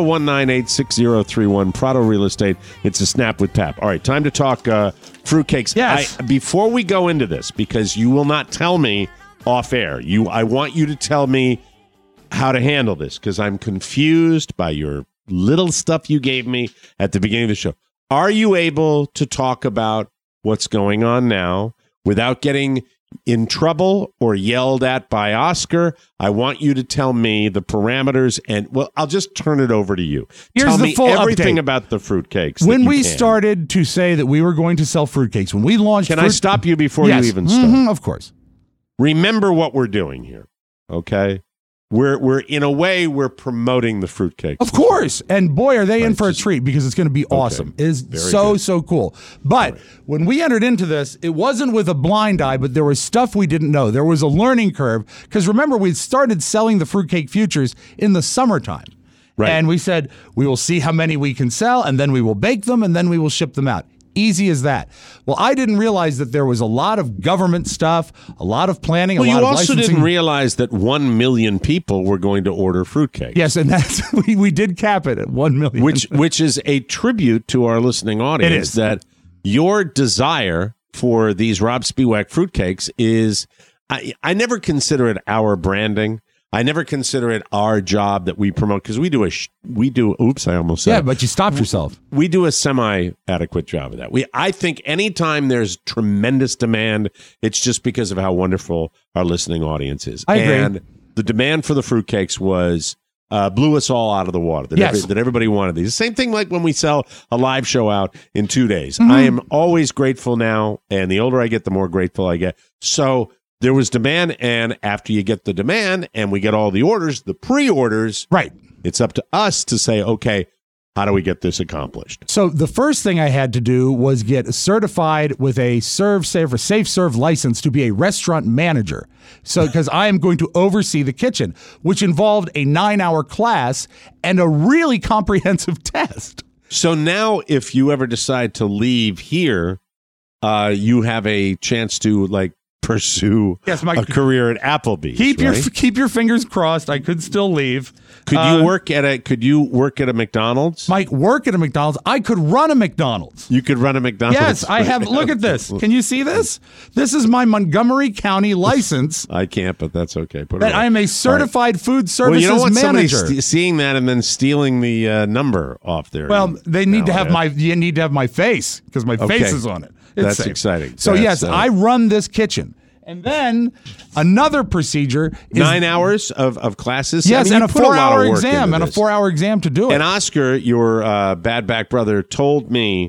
019866031, Prado Real Estate. It's a Snap with Pap. All right, time to talk fruitcakes. Yes. Before we go into this, because you will not tell me off air, I want you to tell me how to handle this, because I'm confused by your little stuff you gave me at the beginning of the show. Are you able to talk about what's going on now without getting in trouble or yelled at by Oscar? I want you to tell me the parameters, and well, I'll just turn it over to you. Here's tell the me full everything update. about the fruitcakes. When we started to say that we were going to sell fruitcakes, when we launched, can I stop you before Yes. you even start? Of course. Remember what we're doing here, okay? We're in a way we're promoting the fruitcakes. Of course. And boy, are they in for a treat, because it's going to be awesome. It is so cool. But when we entered into this, it wasn't with a blind eye, but there was stuff we didn't know. There was a learning curve, because remember, we started selling the fruitcake futures in the summertime. Right. And we said, we will see how many we can sell, and then we will bake them, and then we will ship them out. Easy as that. Well, I didn't realize that there was a lot of government stuff, a lot of planning, Well, a lot you of also licensing. didn't realize that 1 million people were going to order fruitcake. Yes, and that's we did cap it at 1 million. Which is a tribute to our listening audience. It is. That your desire for these Rob Spiewak fruitcakes is, I never consider it our branding. I never consider it our job that we promote, because we do oops, I almost said. Yeah, but you stopped yourself. We do a semi-adequate job of that. I think anytime there's tremendous demand, it's just because of how wonderful our listening audience is. I agree. And the demand for the fruitcakes was blew us all out of the water. That everybody wanted these. Same thing like when we sell a live show out in 2 days. I am always grateful now, and the older I get, the more grateful I get. So there was demand, and after you get the demand and we get all the orders, the pre-orders, right, it's up to us to say, okay, how do we get this accomplished? So the first thing I had to do was get certified with a Safe Serve license to be a restaurant manager. So because I am going to oversee the kitchen, which involved a 9-hour class and a really comprehensive test. So now if you ever decide to leave here, you have a chance to pursue a career at Applebee's. Keep your fingers crossed. I could still leave. Could you work at a McDonald's? Mike, work at a McDonald's. I could run a McDonald's. You could run a McDonald's. Yes, I have. Look at this. Can you see this? This is my Montgomery County license. I can't, but that's okay. Put it that away. I am a certified food services you don't want manager. somebody seeing that and then stealing the number off there. Well, they need to have you need to have my face, because my face is on it. It's That's safe. exciting. So yes, I run this kitchen. And then another procedure is 9 hours of classes. Yes, and a 4-hour exam, and a 4-hour exam to do it. And Oscar, your bad back brother, told me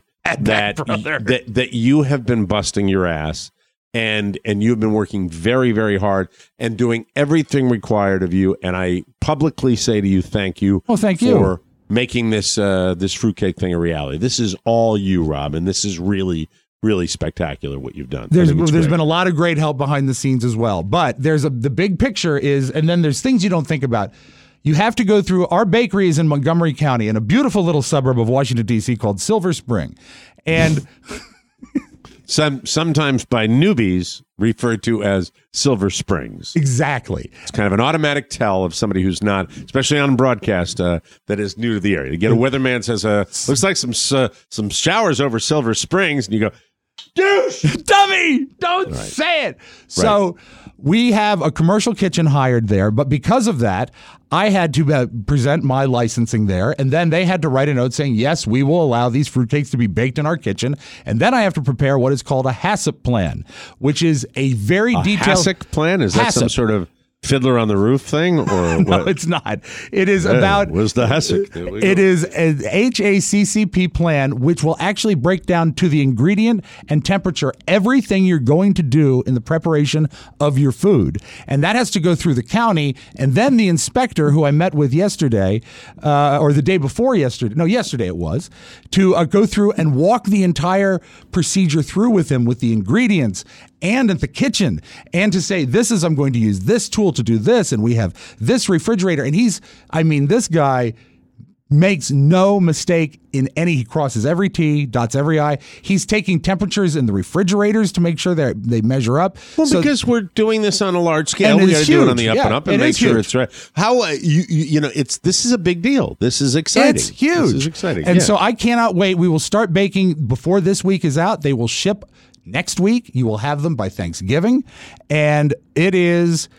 that you have been busting your ass, and you've been working very, very hard and doing everything required of you. And I publicly say to you, thank you. Oh, thank for you. making this fruitcake thing a reality. This is all you, Rob, and this is really, really spectacular what you've done. There's been a lot of great help behind the scenes as well. But the big picture is, and then there's things you don't think about. You have to go through, our bakery is in Montgomery County, in a beautiful little suburb of Washington, D.C. called Silver Spring. And sometimes by newbies referred to as Silver Springs. Exactly. It's kind of an automatic tell of somebody who's not, especially on broadcast, that is new to the area. You get a weatherman says, looks like some showers over Silver Springs, and you go, douche! Dummy! Don't say it! So we have a commercial kitchen hired there, but because of that, I had to present my licensing there, and then they had to write a note saying, yes, we will allow these fruitcakes to be baked in our kitchen, and then I have to prepare what is called a HACCP plan, which is a very detailed... HACCP plan? Is that some sort of Fiddler on the Roof thing? Or no, what? It's not. It is about... Where's the HACCP? It is an HACCP plan, which will actually break down to the ingredient and temperature everything you're going to do in the preparation of your food. And that has to go through the county, and then the inspector, who I met with yesterday, or the day before yesterday, no, yesterday it was, to go through and walk the entire procedure through with him with the ingredients and at the kitchen, and to say, I'm going to use this tool to do this, and we have this refrigerator. And this guy makes no mistake in any. He crosses every T, dots every I. He's taking temperatures in the refrigerators to make sure that they measure up. Well, because we're doing this on a large scale, we got to do it on the up and up and make sure it's right. How this is a big deal. This is exciting. It's huge. This is exciting. And so I cannot wait. We will start baking before this week is out. They will ship next week. You will have them by Thanksgiving, and it is.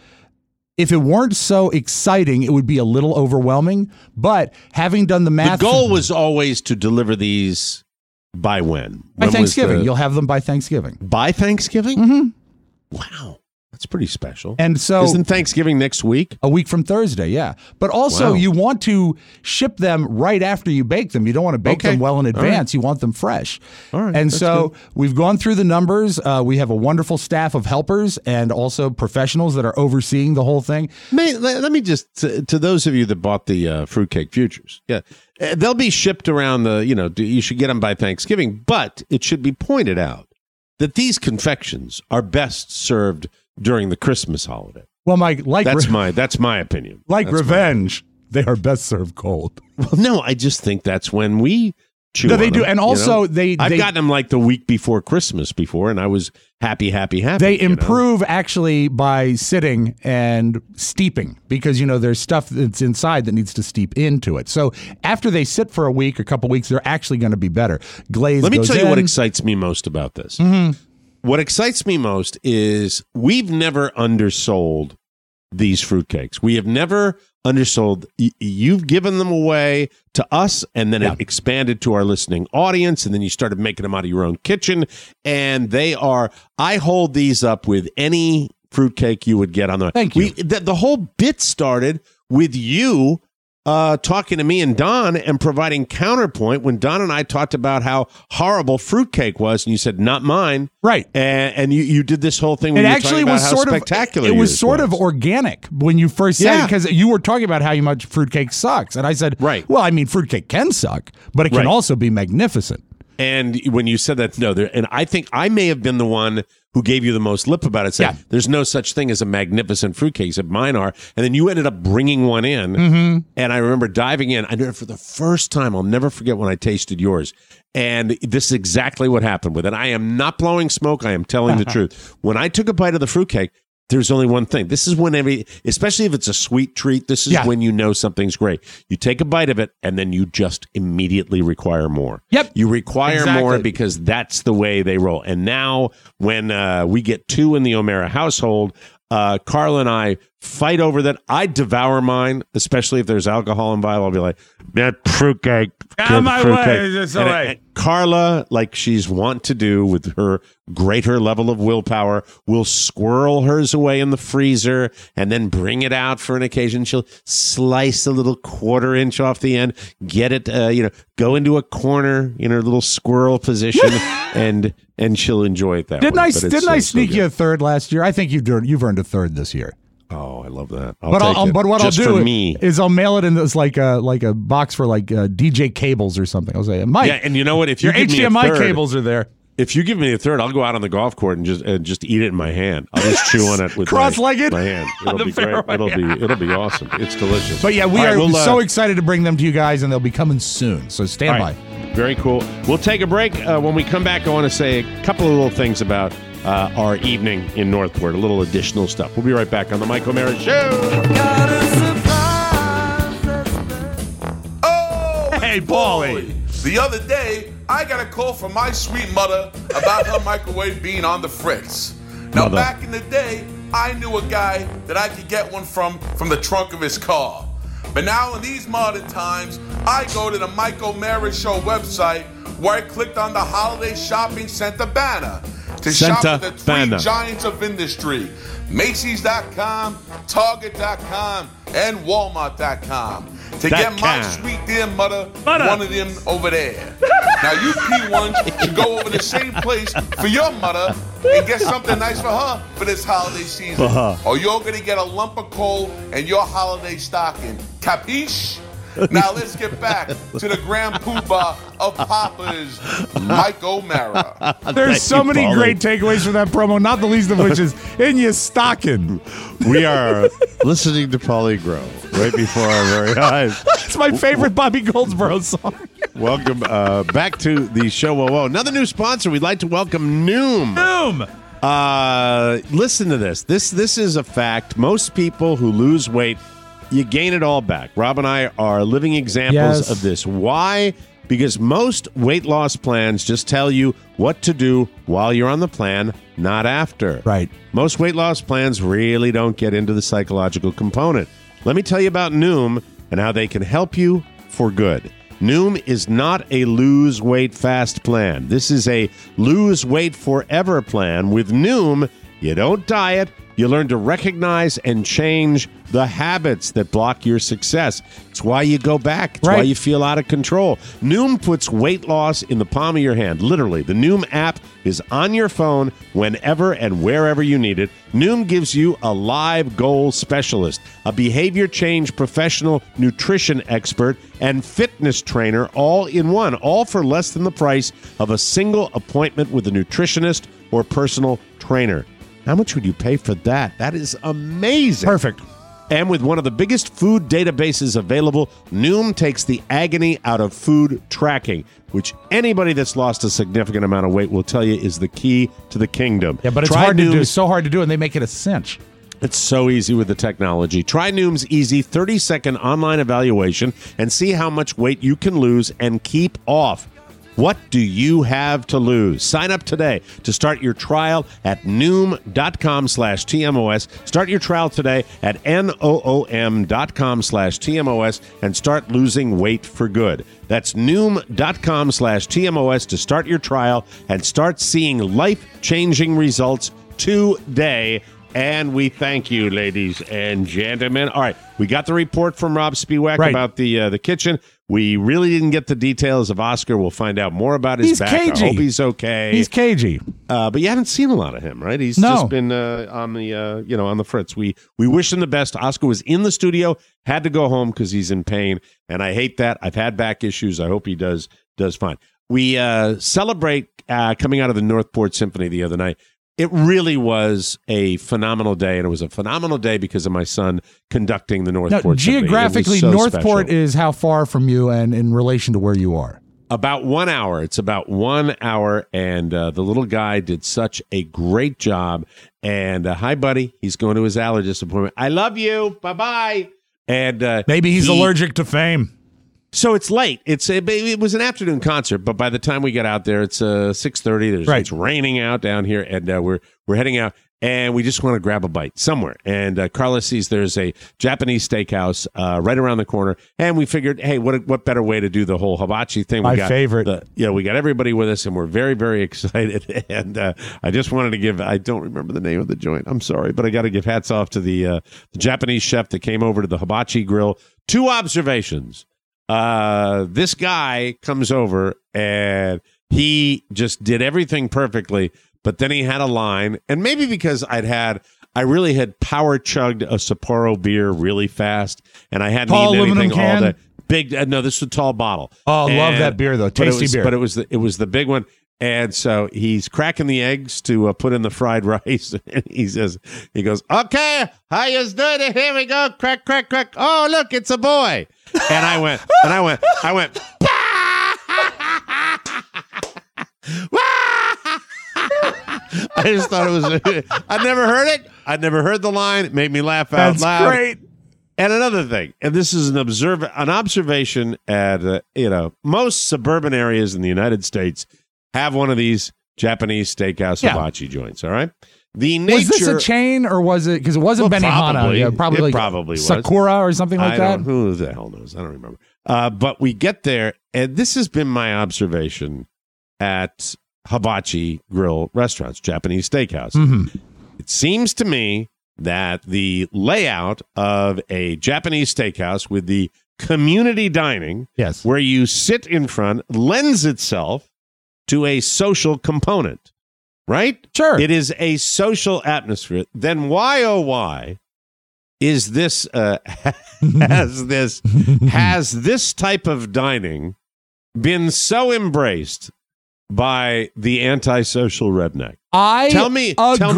If it weren't so exciting, it would be a little overwhelming. But having done the math... The goal was always to deliver these by when? By Thanksgiving. You'll have them by Thanksgiving. By Thanksgiving? Mm-hmm. Wow. That's pretty special. And so... Isn't Thanksgiving next week? A week from Thursday, yeah. But also, you want to ship them right after you bake them. You don't want to bake them well in advance. You want them fresh. All right. And so we've gone through the numbers. We have a wonderful staff of helpers and also professionals that are overseeing the whole thing. Let me just, to those of you that bought the Fruitcake Futures, they'll be shipped around you should get them by Thanksgiving, but it should be pointed out that these confections are best served during the Christmas holiday. Well, Mike, that's my opinion. Like revenge, they are best served cold. Well, no, I just think that's when we chew. No, they on do, them, and also I've gotten them like the week before Christmas before, and I was happy. They improve actually by sitting and steeping because there's stuff that's inside that needs to steep into it. So after they sit for a week, a couple weeks, they're actually going to be better. Glaze. Let me tell you what excites me most about this. Mm-hmm. What excites me most is we've never undersold these fruitcakes. We have never undersold. You've given them away to us, and then it expanded to our listening audience, and then you started making them out of your own kitchen. And I hold these up with any fruitcake you would get on the. Thank you. The whole bit started with you talking to me and Don and providing counterpoint when Don and I talked about how horrible fruitcake was, and you said, not mine. Right. And you did this whole thing where it you actually about was how sort spectacular of, it was sort of organic when you first said it, because you were talking about how much fruitcake sucks. And I said, well, I mean, fruitcake can suck, but it can also be magnificent. And when you said that, and I think I may have been the one who gave you the most lip about it, said, there's no such thing as a magnificent fruitcake. You said, mine are. And then you ended up bringing one in. Mm-hmm. And I remember diving in. I did it for the first time. I'll never forget when I tasted yours. And this is exactly what happened with it. I am not blowing smoke. I am telling the truth. When I took a bite of the fruitcake, there's only one thing. This is when especially if it's a sweet treat, this is when you know something's great. You take a bite of it, and then you just immediately require more. Yep. You require more because that's the way they roll. And now when we get two in the O'Mara household, Carla and I fight over that. I devour mine, especially if there's alcohol involved. I'll be like, that fruitcake. Out my way. It's all right. Carla, like she's wont to do with her greater level of willpower, will squirrel hers away in the freezer and then bring it out for an occasion. She'll slice a little 1/4 inch off the end, get it, go into a corner in her little squirrel position, and she'll enjoy it that way. Didn't I sneak you a third last year? I think you've earned a third this year. Oh, I love that. But what I'll do is I'll mail it in this like a box for DJ cables or something. I'll say, Mike. Yeah, and you know what? If your you give HDMI me a third, cables are there. If you give me a third, I'll go out on the golf court and just eat it in my hand. I'll just chew on it with cross-legged my hand. It'll be great. It'll be awesome. It's delicious. But yeah, we are so excited to bring them to you guys, and they'll be coming soon. So stand by. Very cool. We'll take a break. When we come back, I want to say a couple of little things about our evening in Northport, a little additional stuff. We'll be right back on the Mike O'Mara Show. Hey, Paulie. The other day, I got a call from my sweet mother about her microwave being on the fritz. Now, back in the day, I knew a guy that I could get one from the trunk of his car. But now in these modern times, I go to the Mike O'Mara Show website where I clicked on the Holiday Shopping Center banner to shop with the three giants of industry, Macy's.com, Target.com, and Walmart.com. To get my sweet dear mother, one of them over there. Now you P1s should go over the same place for your mother and get something nice for her for this holiday season. Or you're going to get a lump of coal in your holiday stocking. Capiche? Now let's get back to the grand poobah of Papa's, Mike O'Mara. There's so many great takeaways from that promo, not the least of which is in your stocking. We are listening to Paulie grow right before our very eyes. It's my favorite Bobby Goldsboro song. Welcome back to the show. Whoa. Another new sponsor. We'd like to welcome Noom. Listen to this. This is a fact. Most people who lose weight, you gain it all back. Rob and I are living examples of this. Why? Because most weight loss plans just tell you what to do while you're on the plan, not after. Right. Most weight loss plans really don't get into the psychological component. Let me tell you about Noom and how they can help you for good. Noom is not a lose weight fast plan. This is a lose weight forever plan. With Noom, you don't diet. You learn to recognize and change the habits that block your success. It's why you go back. It's why you feel out of control. Noom puts weight loss in the palm of your hand. Literally, the Noom app is on your phone whenever and wherever you need it. Noom gives you a live goal specialist, a behavior change professional, nutrition expert, and fitness trainer all in one, all for less than the price of a single appointment with a nutritionist or personal trainer. How much would you pay for that? That is amazing. Perfect. And with one of the biggest food databases available, Noom takes the agony out of food tracking, which anybody that's lost a significant amount of weight will tell you is the key to the kingdom. Yeah, but it's hard to do. So hard to do, and they make it a cinch. It's so easy with the technology. Try Noom's easy 30-second online evaluation and see how much weight you can lose and keep off. What do you have to lose? Sign up today to start your trial at Noom.com/TMOS. Start your trial today at NOOM.com/TMOS and start losing weight for good. That's Noom.com/TMOS to start your trial and start seeing life-changing results today. And we thank you, ladies and gentlemen. All right, we got the report from Rob Spiewak about the kitchen. We really didn't get the details of Oscar. We'll find out more about his back. Cagey. I hope he's okay. He's cagey. But you haven't seen a lot of him, right? He's just been on the on the fritz. We wish him the best. Oscar was in the studio, had to go home because he's in pain, and I hate that. I've had back issues. I hope he does fine. We celebrate coming out of the Northport Symphony the other night. It really was a phenomenal day, and it was a phenomenal day because of my son conducting the Northport Symphony. Geographically, so Northport special. is how far from you and in relation to where you are? About 1 hour. It's about 1 hour, and the little guy did such a great job. And hi, buddy. He's going to his allergist appointment. I love you. Bye-bye. And maybe he's allergic to fame. So it's late. It was an afternoon concert, but by the time we get out there, it's 6:30. It's raining out down here, and we're heading out, and we just want to grab a bite somewhere. And Carla sees there's a Japanese steakhouse right around the corner, and we figured, hey, what better way to do the whole hibachi thing? My favorite. We got everybody with us, and we're very, very excited. And I just wanted to give, I don't remember the name of the joint. I'm sorry, but I got to give hats off to the Japanese chef that came over to the hibachi grill. 2 observations. This guy comes over and he just did everything perfectly, but then he had a line, and maybe because I really had power chugged a Sapporo beer really fast, and I hadn't eaten anything all day. Big, no, this was a tall bottle. Oh, love that beer though, tasty beer. But it was the big one. And so he's cracking the eggs to put in the fried rice. And he goes, okay, how you doing it? Here we go. Crack, crack, crack. Oh, look, it's a boy. And I went, I just thought it was, I'd never heard it. I'd never heard the line. It made me laugh out loud. That's great. And another thing, and this is an observation at, most suburban areas in the United States have one of these Japanese steakhouse hibachi joints, all right? Was this a chain, or was it, because it wasn't Benihana? Probably. Yeah, probably was. Sakura or something like that? Who the hell knows? I don't remember. But we get there, and this has been my observation at hibachi grill restaurants, Japanese steakhouse. Mm-hmm. It seems to me that the layout of a Japanese steakhouse with the community dining, where you sit in front, lends itself to a social component, right? Sure. It is a social atmosphere. Then why, oh, why is this has this type of dining been so embraced by the antisocial redneck? Tell me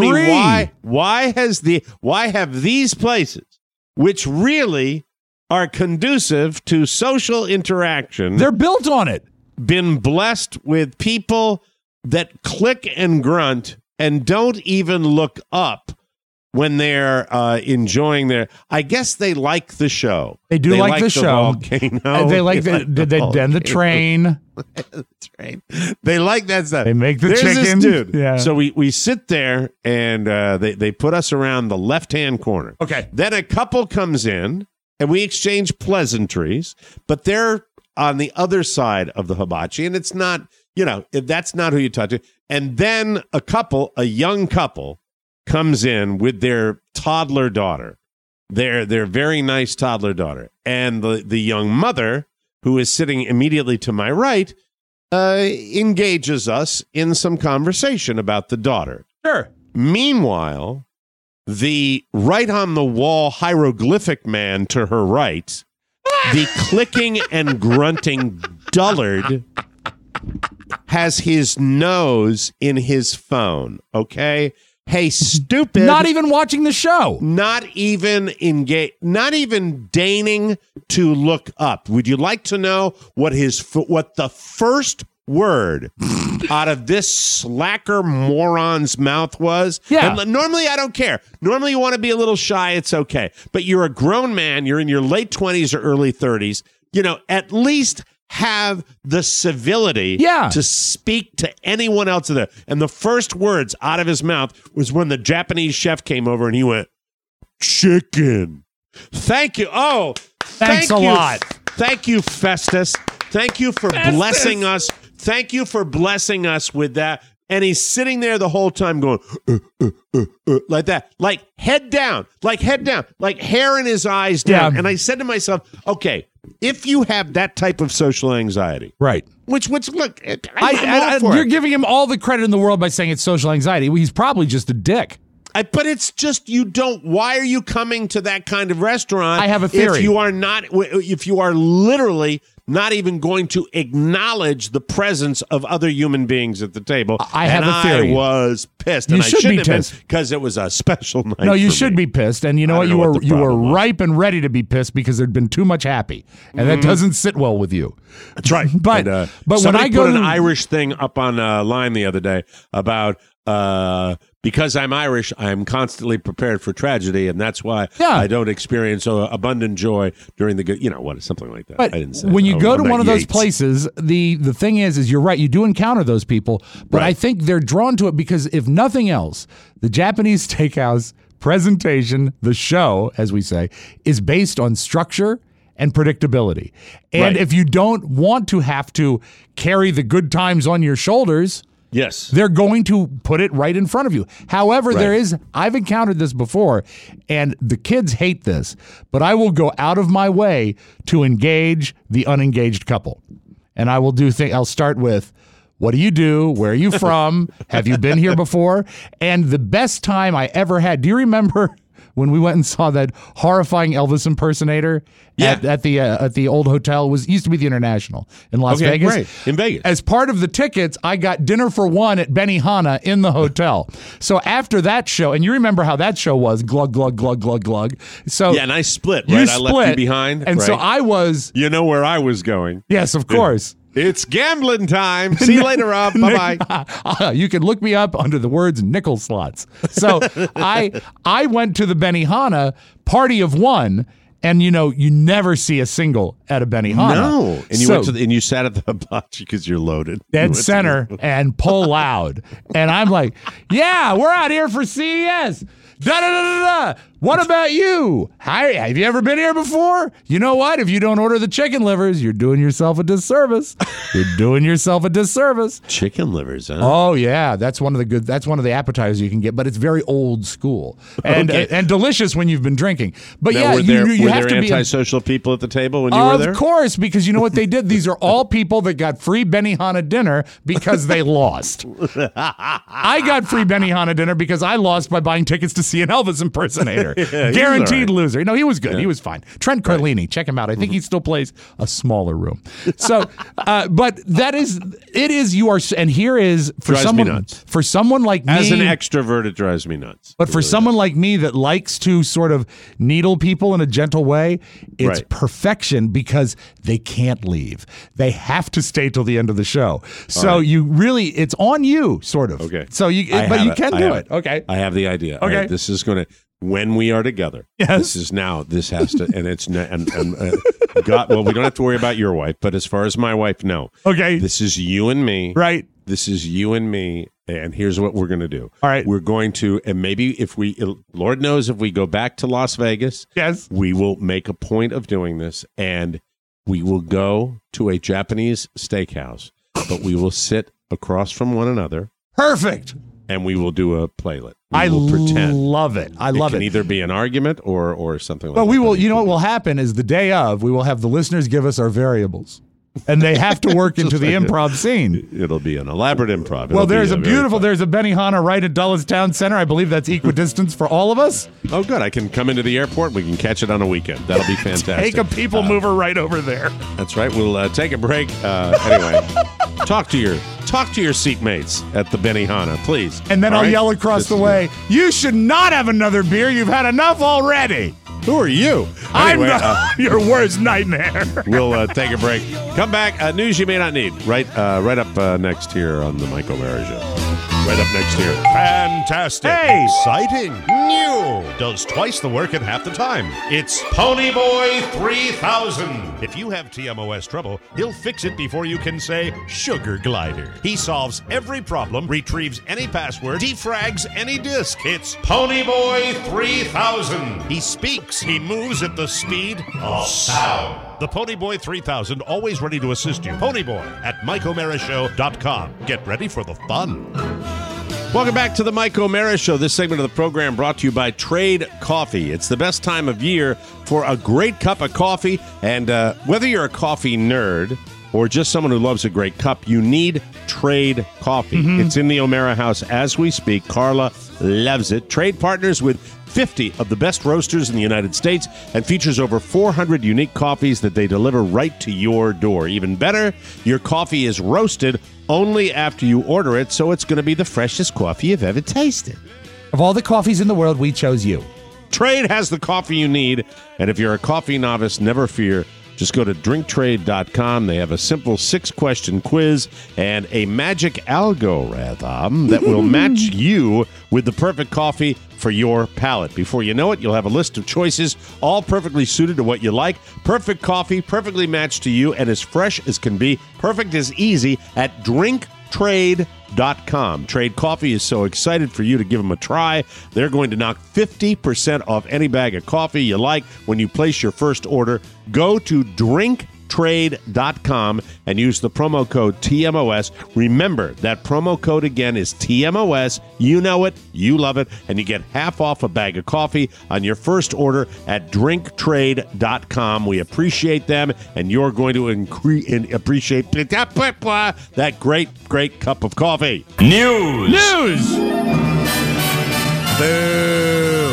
why have these places, which really are conducive to social interaction, they're built on it, been blessed with people that click and grunt and don't even look up when they're enjoying their, I guess they like the show. They do like the show. Volcano. They like the train. They like that stuff. They make the There's chicken. This dude. Yeah. So we sit there and they put us around the left-hand corner. Okay. Then a couple comes in and we exchange pleasantries, but they're on the other side of the hibachi, and it's not, that's not who you talk to. And then a young couple, comes in with their toddler daughter, their very nice toddler daughter, and the young mother, who is sitting immediately to my right, engages us in some conversation about the daughter. Sure. Meanwhile, the right-on-the-wall hieroglyphic man to her right, the clicking and grunting dullard, has his nose in his phone, okay? Hey, stupid. Not even watching the show. Not even not even deigning to look up. Would you like to know what the first word out of this slacker moron's mouth was? Yeah. And normally I don't care. Normally you want to be a little shy, it's okay. But you're a grown man, you're in your late 20s or early 30s. At least have the civility to speak to anyone else in there. And the first words out of his mouth was when the Japanese chef came over and he went, chicken. Thank you. Oh, thanks a lot. Thank you, Festus. Thank you for blessing us. Thank you for blessing us with that. And he's sitting there the whole time going, like that, like head down, like hair in his eyes down. Yeah. And I said to myself, okay, if you have that type of social anxiety, right? Which look, you're giving him all the credit in the world by saying it's social anxiety. He's probably just a dick. But it's just why are you coming to that kind of restaurant? I have a theory. If you are literally not even going to acknowledge the presence of other human beings at the table. I have a theory. I was pissed. You and should I be shouldn't have pissed because it was a special night. No, you for should me. be pissed. And you know what? You were ripe and ready to be pissed because there'd been too much happy, and that doesn't sit well with you. That's right. But when I put an Irish thing up on line the other day about. Because I'm Irish, I'm constantly prepared for tragedy, and that's why I don't experience abundant joy during the good, something like that. But I didn't say when you go to I'm one of not those Yates. places, the thing is you're right, you do encounter those people, but I think they're drawn to it because if nothing else, the Japanese steakhouse presentation, the show, as we say, is based on structure and predictability. And if you don't want to have to carry the good times on your shoulders, yes, they're going to put it right in front of you. However, I've encountered this before, and the kids hate this, but I will go out of my way to engage the unengaged couple. And I will I'll start with, what do you do? Where are you from? Have you been here before? And the best time I ever had, do you remember when we went and saw that horrifying Elvis impersonator at the old hotel? Used to be the International in Las Vegas. Right. In Vegas. As part of the tickets, I got dinner for one at Benihana in the hotel. So after that show, and you remember how that show was, glug, glug, glug, glug, glug. So and I split, right? I left you behind. And so I was... You know where I was going. Yes, of course. It's gambling time. See you later, Rob. Bye-bye. You can look me up under the words nickel slots. So I went to the Benihana party of one, and you never see a single at a Benihana. No. And you sat at the hibachi because you're loaded. Dead center and pull loud. And I'm like, yeah, we're out here for CES. Da-da-da-da-da. What about you? Hi, have you ever been here before? You know what? If you don't order the chicken livers, you're doing yourself a disservice. Chicken livers, huh? Oh yeah, that's one of the appetizers you can get, but it's very old school and delicious when you've been drinking. But now, you have to be antisocial people at the table when you were there? Of course, because you know what they did? These are all people that got free Benihana dinner because they lost. I got free Benihana dinner because I lost by buying tickets to see an Elvis impersonator. Yeah, Guaranteed all right. loser. No, he was good. Yeah. He was fine. Trent Carlini, check him out. I think he still plays a smaller room. So, but it is you are, and here is for Drives me someone nuts. for someone like me. As an extrovert, it drives me nuts. But for someone like me that likes to sort of needle people in a gentle way, it's Right. perfection because they can't leave. They have to stay till the end of the show. So right. you really, it's on you, sort of. Okay. So you, but you can do it. Okay. I have the idea. Okay. All right, this is going to, when we are together. Yes. This has to, and it's, God, well, we don't have to worry about your wife, but as far as my wife, no. Okay. This is you and me. Right. This is you and me. And here's what we're going to do. All right. We're going to, and maybe if we, Lord knows, if we go back to Las Vegas, Yes. we will make a point of doing this, and we will go to a Japanese steakhouse, but we will sit across from one another, Perfect. and we will do a playlet. I will pretend. love it. I love It can it. either be an argument or something like that. But we will, you know what will happen is the day of, we will have the listeners give us our variables. And they have to work into the improv scene. It'll be an elaborate improv. Well, It'll there's be a very beautiful, fun. there's a Benihana right at Dulles Town Center. I believe that's equidistance for all of us. Oh, good. I can come into the airport. We can catch it on a weekend. That'll be fantastic. Take a people mover right over there. That's right. We'll take a break. Anyway, talk to your seatmates at the Benihana, please. And then All I'll right? yell across the way, you should not have another beer. You've had enough already. Who are you? I'm Anyway, your worst nightmare. we'll take a break. Come back. News you may not need. Right up next here on the Mike O'Mara Show. Right up next here. Fantastic. Hey. Exciting. New. Does twice the work in half the time. It's Ponyboy 3000. If you have TMOS trouble, he'll fix it before you can say Sugar Glider. He solves every problem, retrieves any password, defrags any disk. It's Ponyboy 3000. He speaks. He moves at the speed of sound. The Ponyboy 3000, always ready to assist you. Ponyboy at MikeO'MaraShow.com. Get ready for the fun. Welcome back to the Mike O'Mara Show. This segment of the program brought to you by Trade Coffee. It's the best time of year for a great cup of coffee. And whether you're a coffee nerd or just someone who loves a great cup, you need Trade Coffee. Mm-hmm. It's in the O'Mara house as we speak. Carla loves it. Trade partners with 50 of the best roasters in the United States and features over 400 unique coffees that they deliver right to your door. Even better, your coffee is roasted only after you order it, so it's going to be the freshest coffee you've ever tasted. Of all the coffees in the world, we chose you. Trade has the coffee you need, and if you're a coffee novice, never fear. Just go to drinktrade.com. They have a simple 6-question quiz and a magic algorithm that will match you with the perfect coffee for your palate. Before you know it, you'll have a list of choices, all perfectly suited to what you like. Perfect coffee, perfectly matched to you, and as fresh as can be. Perfect as easy at drinktrade.com. Trade Coffee is so excited for you to give them a try. They're going to knock 50% off any bag of coffee you like when you place your first order. Go to drinktrade.com and use the promo code TMOS. Remember, that promo code again is TMOS. You know it, you love it, and you get half off a bag of coffee on your first order at drinktrade.com. We appreciate them, and you're going to appreciate that great cup of coffee. News. Boo.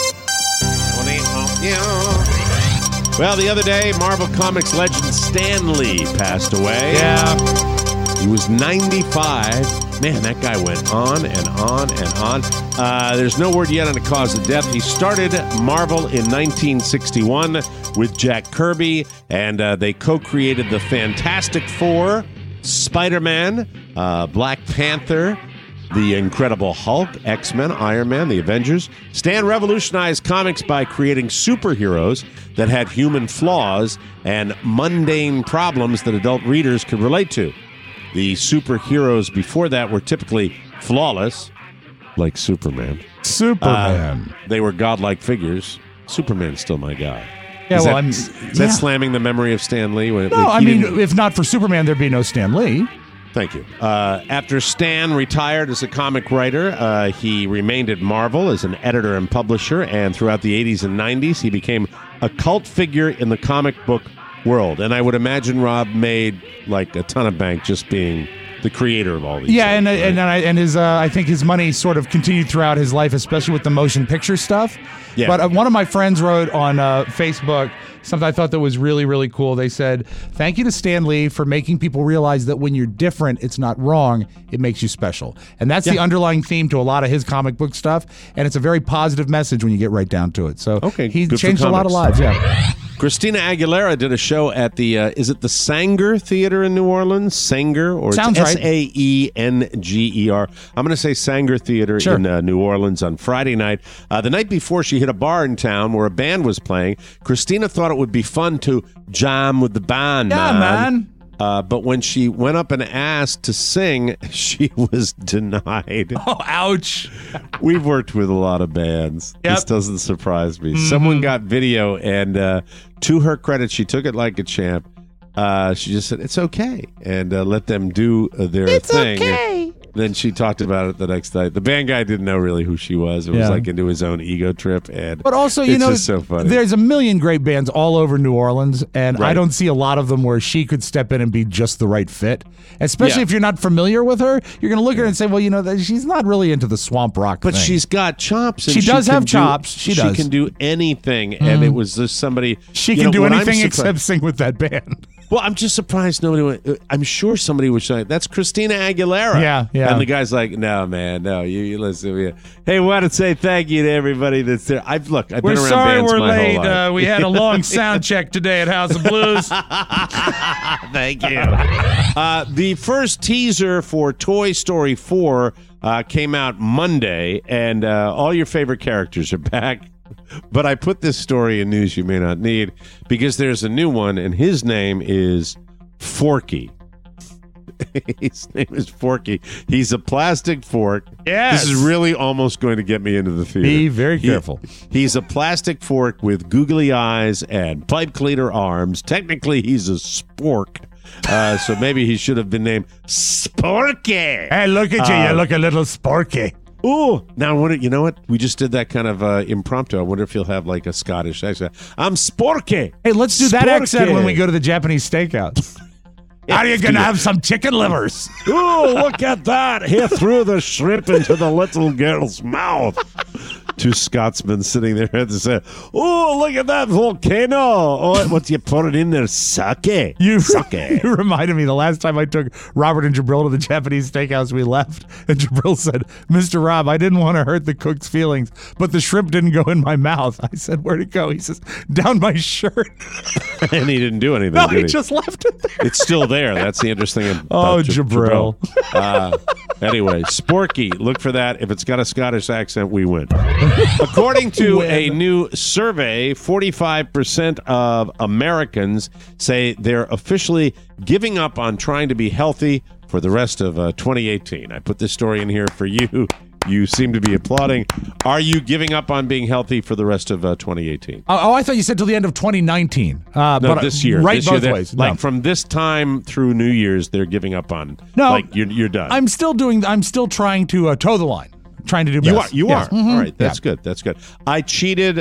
Well, the other day, Marvel Comics legend Stan Lee passed away. Yeah. He was 95. Man, that guy went on and on and on. There's no word yet on the cause of death. He started Marvel in 1961 with Jack Kirby, and they co-created the Fantastic Four, Spider-Man, Black Panther, the Incredible Hulk, X-Men, Iron Man, the Avengers. Stan revolutionized comics by creating superheroes that had human flaws and mundane problems that adult readers could relate to. The superheroes before that were typically flawless, like Superman. They were godlike figures. Superman's still my guy. Yeah, Is well, that slamming the memory of Stan Lee? No, I mean, if not for Superman, there'd be no Stan Lee. Thank you. After Stan retired as a comic writer, he remained at Marvel as an editor and publisher, and throughout the 80s and 90s, he became a cult figure in the comic book world. And I would imagine Rob made like a ton of bank just being the creator of all these. Yeah, things, and his I think his money sort of continued throughout his life, especially with the motion picture stuff. Yeah. But one of my friends wrote on Facebook something I thought that was really, really cool. They said, "Thank you to Stan Lee for making people realize that when you're different, it's not wrong. It makes you special." And that's the underlying theme to a lot of his comic book stuff. And it's a very positive message when you get right down to it. So he changed a lot of lives. Yeah. Christina Aguilera did a show at the, is it the Sanger Theater in New Orleans? Sanger? Or Sounds it's right. Sanger. I'm going to say Sanger Theater in New Orleans on Friday night. The night before, she hit a bar in town where a band was playing. Christina thought it would be fun to jam with the band, man. But when she went up and asked to sing, she was denied. Oh, ouch. We've worked with a lot of bands. Yep. This doesn't surprise me. Someone got video, and to her credit, she took it like a champ. She just said, "It's okay," and let them do their thing. Okay. Then she talked about it the next night. The band guy didn't know really who she was. It was like into his own ego trip. And but also, it's just so funny. There's a million great bands all over New Orleans, and I don't see a lot of them where she could step in and be just the right fit. Especially if you're not familiar with her, you're going to look at her and say, well, she's not really into the swamp rock But thing. she's got chops. And She does have can chops. She does. She can do anything. And it was just somebody. She can do anything except sing with that band. Well, I'm just surprised nobody went. I'm sure somebody was saying, "That's Christina Aguilera." Yeah. And the guy's like, "No, man, no. You listen to me. Hey, want to say thank you to everybody that's there. I've been around bands my whole life. We had a long sound check today at House of Blues. Thank you." The first teaser for Toy Story 4 came out Monday, and all your favorite characters are back. But I put this story in news you may not need because there's a new one, and his name is Forky. His name is Forky. He's a plastic fork. Yes. This is really almost going to get me into the theater. Be very careful. He's a plastic fork with googly eyes and pipe cleaner arms. Technically, he's a spork. So maybe he should have been named Sporky. Hey, look at you. You look a little sporky. Ooh, now I wonder, you know what? We just did that kind of impromptu. I wonder if he'll have like a Scottish accent. I'm Sporky. Hey, let's do that Sporky. accent when we go to the Japanese steakhouse. Are you going to have some chicken livers? Ooh, look at that. He threw the shrimp into the little girl's mouth. Two Scotsmen sitting there and say, "Oh, look at that volcano. Oh, what do you put it in there? Sake. You Sake." You reminded me the last time I took Robert and Jabril to the Japanese steakhouse, we left, and Jabril said, "Mr. Rob, I didn't want to hurt the cook's feelings, but the shrimp didn't go in my mouth." I said, "Where'd it go?" He says, "Down my shirt." And he didn't do anything, No, did he just left it there. It's still there. That's the interesting thing about Oh, Jabril. Anyway, Sporky, look for that. If it's got a Scottish accent, we win. According to a new survey, 45% of Americans say they're officially giving up on trying to be healthy for the rest of 2018. I put this story in here for you. You seem to be applauding. Are you giving up on being healthy for the rest of 2018? Oh, I thought you said till the end of 2019. No, but this year. Right, this year, both ways. Like No. from this time through New Year's, they're giving up on. No. Like you're done. I'm still trying to toe the line. Trying to do best. You Yes. are. Mhm. All right. That's Yeah. good. That's good. I cheated.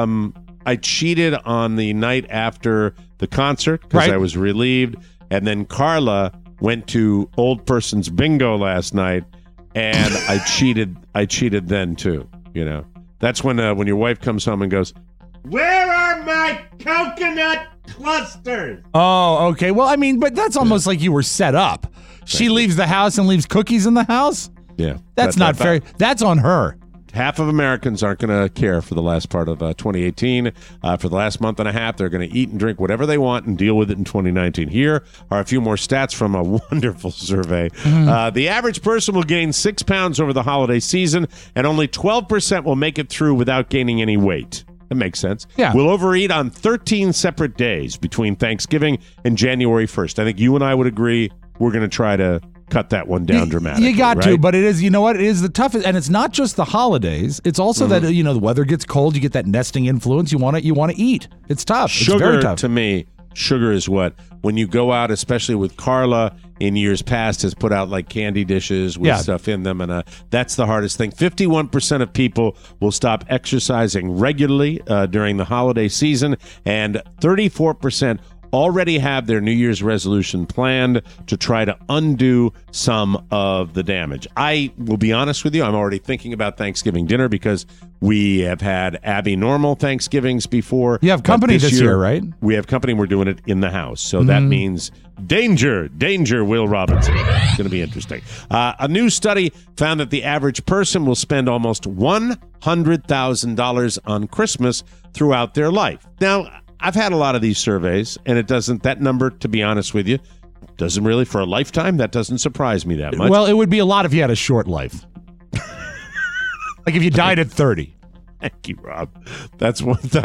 I cheated on the night after the concert because Right. I was relieved, and then Carla went to old person's bingo last night, and I cheated. I cheated then too. You know, that's when your wife comes home and goes, "Where are my coconut clusters?" Oh, okay. Well, I mean, but that's almost like you were set up. She leaves the house and leaves cookies in the house? Yeah. That's not fair. That's on her. Half of Americans aren't going to care for the last part of 2018. For the last month and a half, they're going to eat and drink whatever they want and deal with it in 2019. Here are a few more stats from a wonderful survey. The average person will gain 6 pounds over the holiday season, and only 12% will make it through without gaining any weight. That makes sense. Yeah. We'll overeat on 13 separate days between Thanksgiving and January 1st. I think you and I would agree we're going to try to cut that one down dramatically. You got right? to, but it is, you know what? It is the toughest, and it's not just the holidays. It's also that, the weather gets cold. You get that nesting influence. You want to eat. It's tough. It's very Sugar, tough. to me, sugar is what, when you go out, especially with Carla in years past, has put out like candy dishes with stuff in them, and that's the hardest thing. 51% of people will stop exercising regularly during the holiday season, and 34% already have their New Year's resolution planned to try to undo some of the damage. I will be honest with you, I'm already thinking about Thanksgiving dinner because we have had Abby normal Thanksgivings before. You have company this year, right? We have company. We're doing it in the house. So that means danger, Will Robinson. It's going to be interesting. A new study found that the average person will spend almost $100,000 on Christmas throughout their life. Now, I've had a lot of these surveys, and that number, to be honest with you, doesn't really, for a lifetime, that doesn't surprise me that much. Well, it would be a lot if you had a short life. Like if you died at 30. Thank you, Rob. That's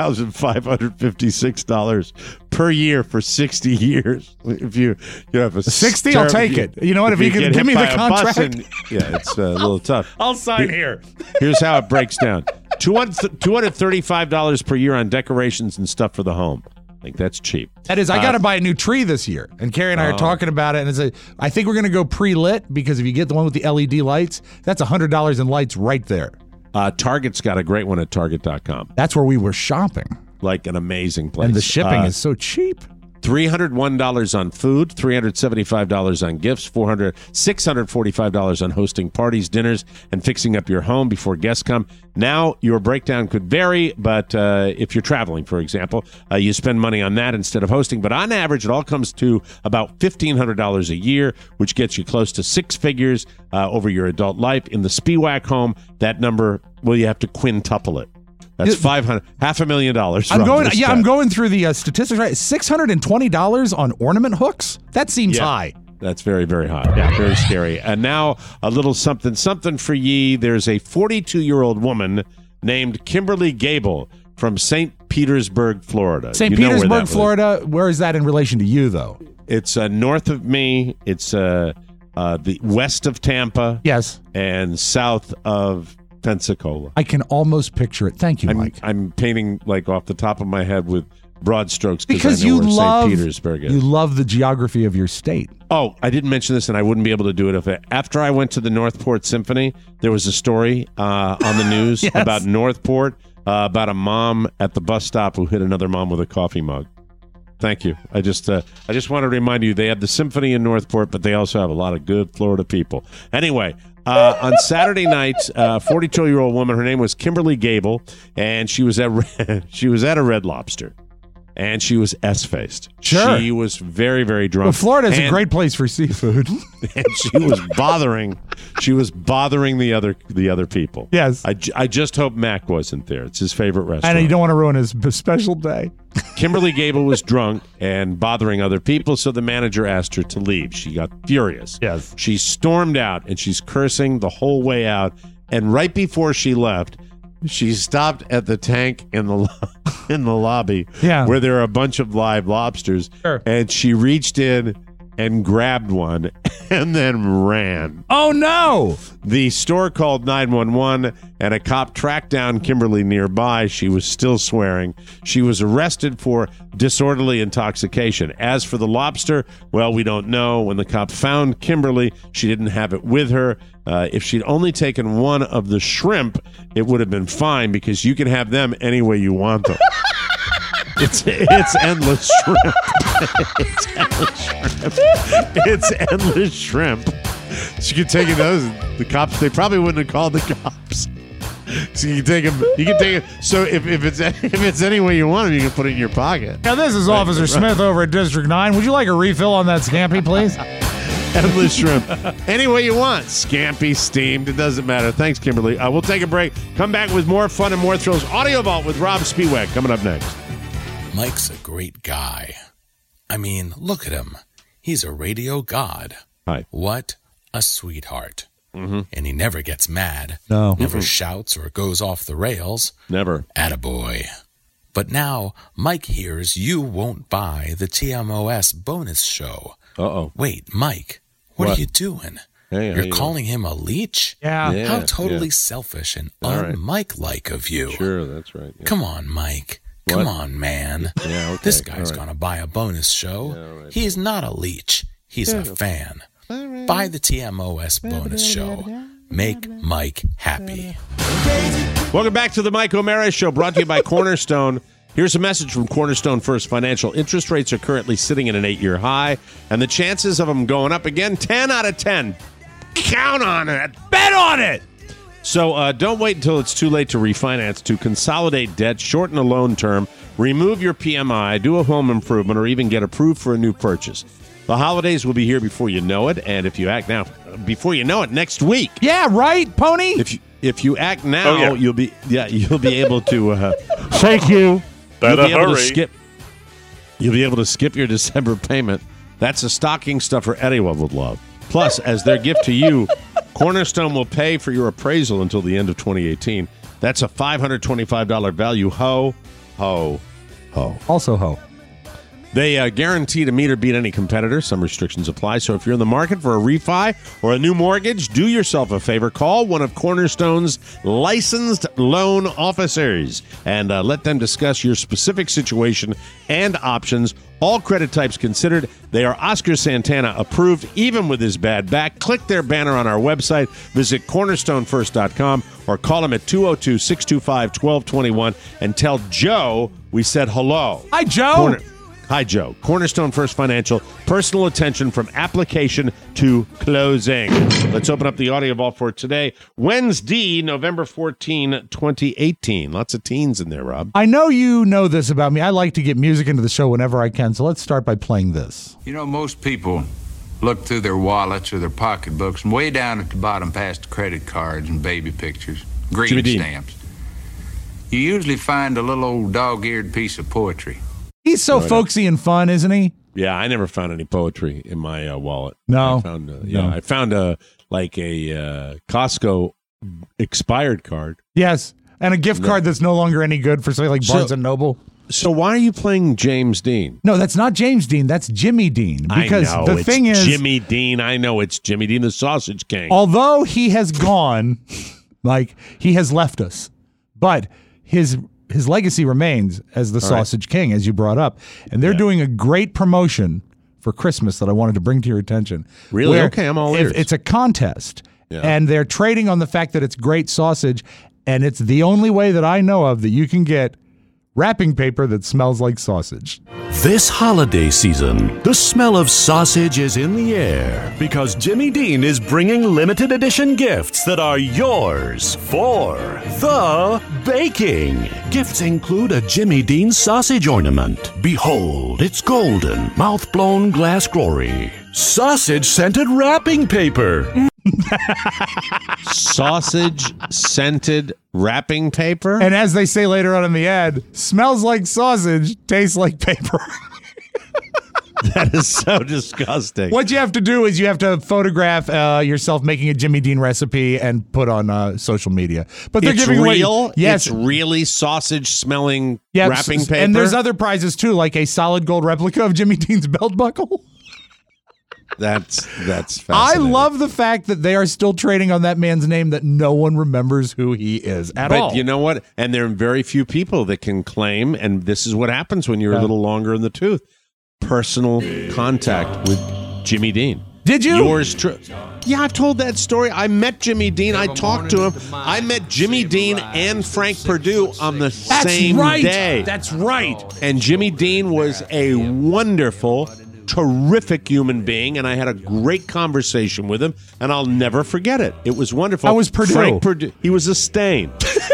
$1,556 per year for 60 years. If you have a 60, I'll take it. You know what? If you can give me the contract. Yeah, it's a little tough. I'll sign here. Here's how it breaks down. $235 per year on decorations and stuff for the home. I think that's cheap. That is, I got to buy a new tree this year. And Carrie and I are talking about it. And I think we're going to go pre-lit because if you get the one with the LED lights, that's $100 in lights right there. Target's got a great one at Target.com. That's where we were shopping. Like an amazing place. And the shipping is so cheap. $301 on food, $375 on gifts, $645 on hosting parties, dinners, and fixing up your home before guests come. Now, your breakdown could vary, but if you're traveling, for example, you spend money on that instead of hosting. But on average, it all comes to about $1,500 a year, which gets you close to six figures over your adult life. In the Spiewak home, that number, well, you have to quintuple it. That's $500,000. I'm going through the statistics. Right, $620 on ornament hooks. That seems high. That's very, very high. Yeah, very scary. And now a little something for ye. There's a 42-year-old woman named Kimberly Gable from St. Petersburg, Florida. St. Petersburg, Florida. Where is that in relation to you, though? It's north of me. It's the west of Tampa. Yes, and south of Pensacola. I can almost picture it. Thank you, Mike. I'm painting like off the top of my head with broad strokes because I know where St. Petersburg is. You love the geography of your state. Oh, I didn't mention this, and I wouldn't be able to do it after I went to the Northport Symphony. There was a story on the news about Northport, about a mom at the bus stop who hit another mom with a coffee mug. Thank you. I just want to remind you, they have the symphony in Northport, but they also have a lot of good Florida people. Anyway, on Saturday night, a 42-year-old woman, her name was Kimberly Gable, and she was at a Red Lobster, and she was S-faced. Sure. She was very, very drunk. Well, Florida is a great place for seafood. And she was bothering the other people. Yes. I just hope Mac wasn't there. It's his favorite restaurant. And you don't want to ruin his special day. Kimberly Gable was drunk and bothering other people, so the manager asked her to leave. She got furious. Yes. She stormed out, and she's cursing the whole way out. And right before she left, she stopped at the tank in the lobby where there are a bunch of live lobsters. Sure. And she reached in and grabbed one and then ran. Oh, no. The store called 911, and a cop tracked down Kimberly nearby. She was still swearing. She was arrested for disorderly intoxication. As for the lobster, well, we don't know. When the cop found Kimberly, she didn't have it with her. If she'd only taken one of the shrimp, it would have been fine because you can have them any way you want them. It's endless shrimp. It's endless shrimp. So you can take those. The cops, they probably wouldn't have called the cops. So you can take them. You can take it. So if it's any way you want them, you can put it in your pocket. Now this is Officer Smith over at District 9. Would you like a refill on that scampi, please? Endless shrimp. Any way you want. Scampi, steamed, it doesn't matter. Thanks, Kimberly. We'll take a break. Come back with more fun and more thrills. Audio Vault with Rob Spiewak coming up next. Mike's a great guy. I mean, look at him. He's a radio god. Hi. What a sweetheart. Mm-hmm. And he never gets mad. No. Never shouts or goes off the rails. Never. Attaboy. But now, Mike hears you won't buy the TMOS bonus show. Uh-oh. Wait, Mike, what are you doing? Hey, You're calling him a leech? Yeah. How totally selfish and un-Mike-like of you. Sure, that's right. Yeah. Come on, Mike. What? Come on, man. Yeah, okay. This guy's going to buy a bonus show. He's not a leech. He's a fan. Buy the TMOS bonus show. Make Mike happy. Welcome back to the Mike O'Mara Show, brought to you by Cornerstone. Here's a message from Cornerstone First Financial. Interest rates are currently sitting at an 8-year high, and the chances of them going up again, 10 out of 10. Count on it. Bet on it. So don't wait until it's too late to refinance, to consolidate debt, shorten a loan term, remove your PMI, do a home improvement, or even get approved for a new purchase. The holidays will be here before you know it, and if you act now, before you know it, next week. Yeah, right, Pony? If you act now, you'll be able to thank you. You'll be able to skip your December payment. That's a stocking stuffer anyone would love. Plus, as their gift to you, Cornerstone will pay for your appraisal until the end of 2018. That's a $525 value. Ho, ho, ho. Also ho. They guarantee to meet or beat any competitor. Some restrictions apply. So if you're in the market for a refi or a new mortgage, do yourself a favor. Call one of Cornerstone's licensed loan officers and let them discuss your specific situation and options. All credit types considered. They are Oscar Santana approved, even with his bad back. Click their banner on our website. Visit cornerstonefirst.com or call them at 202-625-1221 and tell Joe we said hello. Hi, Joe. Hi, Joe. Cornerstone First Financial, personal attention from application to closing. Let's open up the audio vault for today, Wednesday, November 14, 2018. Lots of teens in there, Rob. I know you know this about me. I like to get music into the show whenever I can, so let's start by playing this. You know, most people look through their wallets or their pocketbooks, and way down at the bottom past credit cards and baby pictures, greeting stamps, you usually find a little old dog-eared piece of poetry. He's so folksy and fun, isn't he? Yeah, I never found any poetry in my wallet. No. I found a Costco expired card. Yes, and a gift card that's no longer any good for something like Barnes & Noble. So why are you playing James Dean? No, that's not James Dean. That's Jimmy Dean. Because I know, the thing is, Jimmy Dean. I know it's Jimmy Dean, the Sausage King. Although he has gone, he has left us, but his legacy remains as the Sausage King, as you brought up. And they're doing a great promotion for Christmas that I wanted to bring to your attention. Really? Okay, I'm all ears. It's a contest, and they're trading on the fact that it's great sausage, and it's the only way that I know of that you can get wrapping paper that smells like sausage. This holiday season, the smell of sausage is in the air because Jimmy Dean is bringing limited edition gifts that are yours for the baking. Gifts include a Jimmy Dean sausage ornament. Behold, it's golden, mouth-blown glass glory. Sausage-scented wrapping paper. Sausage-scented wrapping paper? And as they say later on in the ad, smells like sausage, tastes like paper. That is so disgusting. What you have to do is you have to photograph yourself making a Jimmy Dean recipe and put on social media. But they're giving away, yes, it's really sausage-smelling wrapping paper. And there's other prizes too, like a solid gold replica of Jimmy Dean's belt buckle. That's fascinating. I love the fact that they are still trading on that man's name, that no one remembers who he is at all. But you know what? And there are very few people that can claim, and this is what happens when you're a little longer in the tooth, personal contact with Jimmy Dean. Did you? Yours true. Yeah, I've told that story. I met Jimmy Dean. I talked to him. I met Jimmy Dean and Frank Perdue on the same day. That's right. And Jimmy Dean was a wonderful, terrific human being, and I had a great conversation with him, and I'll never forget it. It was wonderful. How was Perdue? Frank Perdue. He was a stain.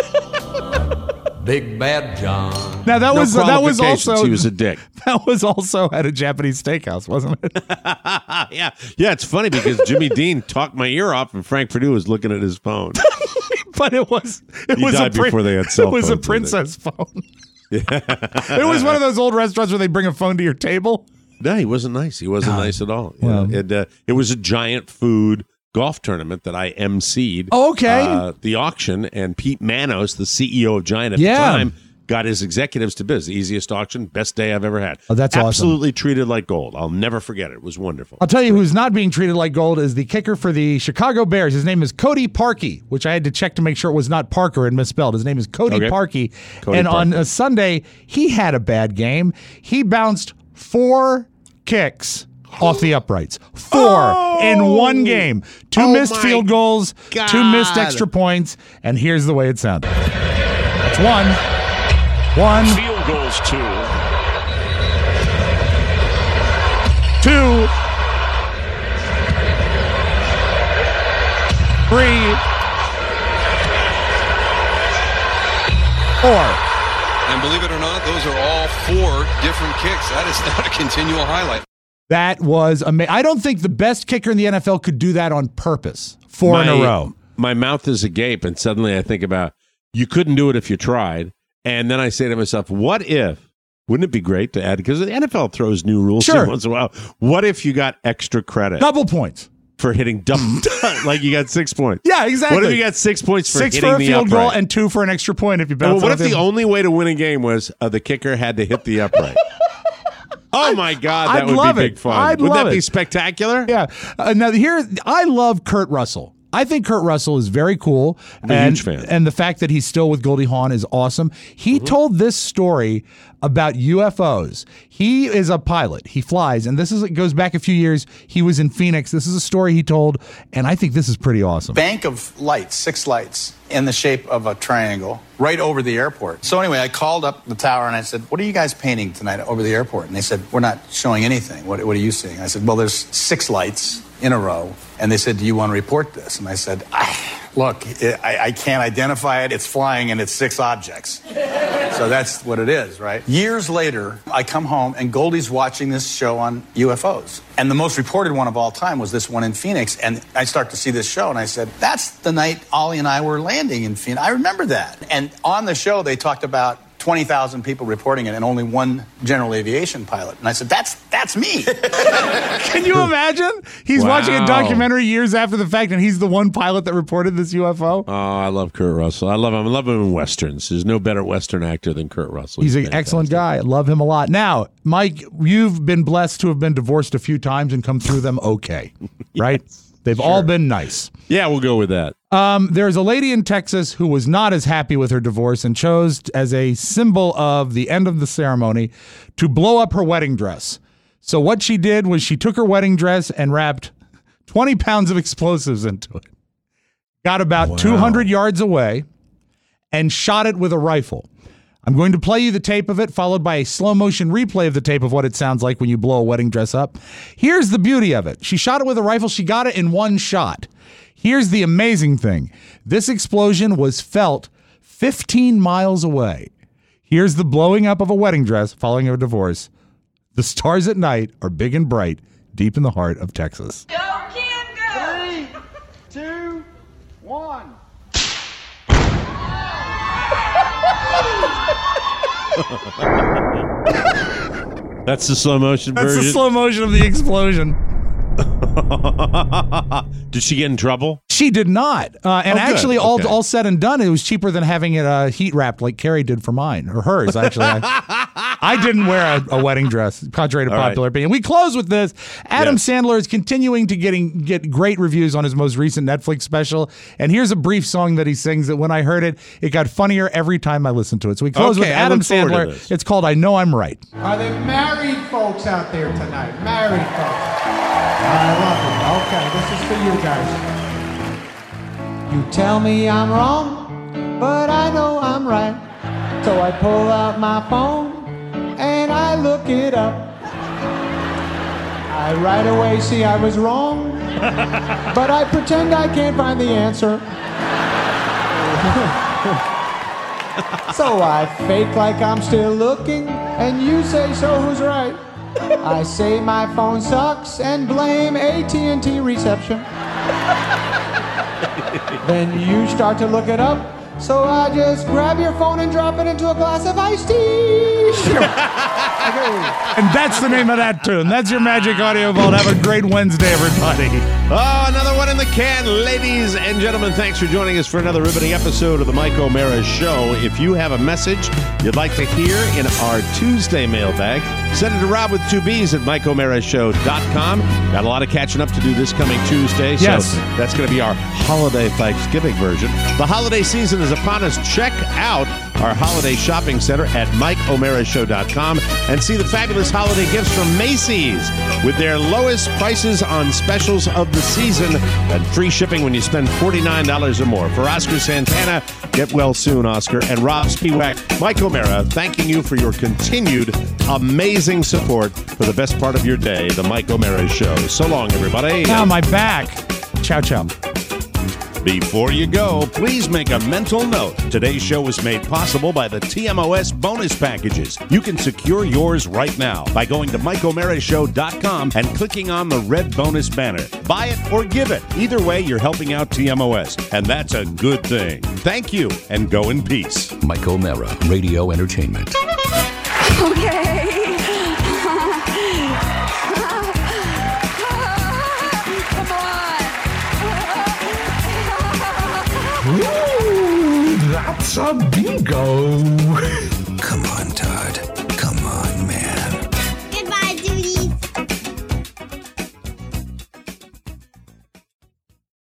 Big Bad John. Now that was also he was a dick. That was also at a Japanese steakhouse, wasn't it? Yeah. It's funny because Jimmy Dean talked my ear off, and Frank Perdue was looking at his phone. But it was died before they had cell It was phones, a princess phone. Yeah. It was one of those old restaurants where they bring a phone to your table. No, he wasn't nice. He wasn't nice at all. Well, it was a giant food golf tournament that I emceed. Oh, okay. The auction, and Pete Manos, the CEO of Giant at the time, got his executives to bid. It was the easiest auction, best day I've ever had. Oh, that's absolutely treated like gold. I'll never forget it. It was wonderful. I'll tell you who's not being treated like gold is the kicker for the Chicago Bears. His name is Cody Parkey, which I had to check to make sure it was not Parker and misspelled. His name is Cody Parkey. On a Sunday, he had a bad game. He bounced 4 kicks off the uprights. 4 in one game. 2 missed field goals, God. 2 missed extra points, and here's the way it sounded. That's 1. goes 2. 2, 3, 4. And believe it or not, those are all 4 different kicks. That is not a continual highlight. That was amazing. I don't think the best kicker in the NFL could do that on purpose. 4 in a row. My mouth is agape, and suddenly I think about, you couldn't do it if you tried. And then I say to myself, what if? Wouldn't it be great to add? Because the NFL throws new rules once in a while. What if you got extra credit? Double points. For hitting double. Like you got 6 points. Yeah, exactly. What if you got 6 points for 6 hitting for a the field upright? goal and 2 for an extra point if you bounce. What if the only way to win a game was the kicker had to hit the upright? Oh, my God. That would be big fun. Wouldn't that be spectacular? Yeah. Now, here, I love Kurt Russell. I think Kurt Russell is very cool. I'm a huge fan. And the fact that he's still with Goldie Hawn is awesome. He told this story about UFOs. He is a pilot. He flies. And it goes back a few years. He was in Phoenix. This is a story he told. And I think this is pretty awesome. Bank of lights, 6 lights in the shape of a triangle right over the airport. So anyway, I called up the tower and I said, what are you guys painting tonight over the airport? And they said, we're not showing anything. What are you seeing? I said, well, there's 6 lights in a row. And they said, do you want to report this? And I said, look, I can't identify it. It's flying and it's 6 objects. So that's what it is, right? Years later, I come home and Goldie's watching this show on UFOs. And the most reported one of all time was this one in Phoenix. And I start to see this show and I said, that's the night Ollie and I were landing in Phoenix. I remember that. And on the show, they talked about 20,000 people reporting it and only 1 general aviation pilot. And I said, that's me. Can you imagine? He's watching a documentary years after the fact, and he's the one pilot that reported this UFO. Oh, I love Kurt Russell. I love him. I love him in Westerns. There's no better Western actor than Kurt Russell. He's an excellent guy. I love him a lot. Now, Mike, you've been blessed to have been divorced a few times and come through them okay, right? They've all been nice. Yeah, we'll go with that. There's a lady in Texas who was not as happy with her divorce and chose, as a symbol of the end of the ceremony, to blow up her wedding dress. So what she did was she took her wedding dress and wrapped 20 pounds of explosives into it, got about 200 yards away, and shot it with a rifle. I'm going to play you the tape of it, followed by a slow-motion replay of the tape of what it sounds like when you blow a wedding dress up. Here's the beauty of it. She shot it with a rifle. She got it in one shot. Here's the amazing thing. This explosion was felt 15 miles away. Here's the blowing up of a wedding dress following a divorce. The stars at night are big and bright, deep in the heart of Texas. Go, Ken, go! 3, 2, 1. That's the slow motion version. That's the slow motion of the explosion. Did she get in trouble? She did not. Actually, all said and done, it was cheaper than having it heat wrapped like Carrie did for mine, or hers, actually. I didn't wear a wedding dress, contrary to popular opinion. We close with this. Adam Sandler is continuing to get great reviews on his most recent Netflix special. And here's a brief song that he sings that when I heard it, it got funnier every time I listened to it. So we close with Adam Sandler. It's called I Know I'm Right. Are there married folks out there tonight? Married folks. I love it. Okay, this is for you guys. You tell me I'm wrong, but I know I'm right. So I pull out my phone and I look it up. I right away see I was wrong, but I pretend I can't find the answer. So I fake like I'm still looking, and you say, so who's right? I say my phone sucks and blame AT&T reception. Then you start to look it up, so I just grab your phone and drop it into a glass of iced tea. And that's the name of that tune. That's your Magic Audio Vault. Have a great Wednesday, everybody. Oh, another one in the can. Ladies and gentlemen, thanks for joining us for another riveting episode of the Mike O'Mara Show. If you have a message you'd like to hear in our Tuesday mailbag, send it to Rob with 2 B's at MikeO'MaraShow.com. Got a lot of catching up to do this coming Tuesday, so that's going to be our holiday Thanksgiving version. The holiday season is upon us. Check out our holiday shopping center at MikeO'MaraShow.com and see the fabulous holiday gifts from Macy's with their lowest prices on specials of the season and free shipping when you spend $49 or more. For Oscar Santana, get well soon, Oscar, and Rob Spiewak, Mike O'Mara, thanking you for your continued amazing support for the best part of your day, The Mike O'Mara Show. So long, everybody. Now my back. Ciao, ciao. Before you go, please make a mental note. Today's show was made possible by the TMOS bonus packages. You can secure yours right now by going to MikeO'MaraShow.com and clicking on the red bonus banner. Buy it or give it. Either way, you're helping out TMOS, and that's a good thing. Thank you, and go in peace. Mike O'Mara, Radio Entertainment. Okay. Ooh, that's a bingo. Come on, Todd.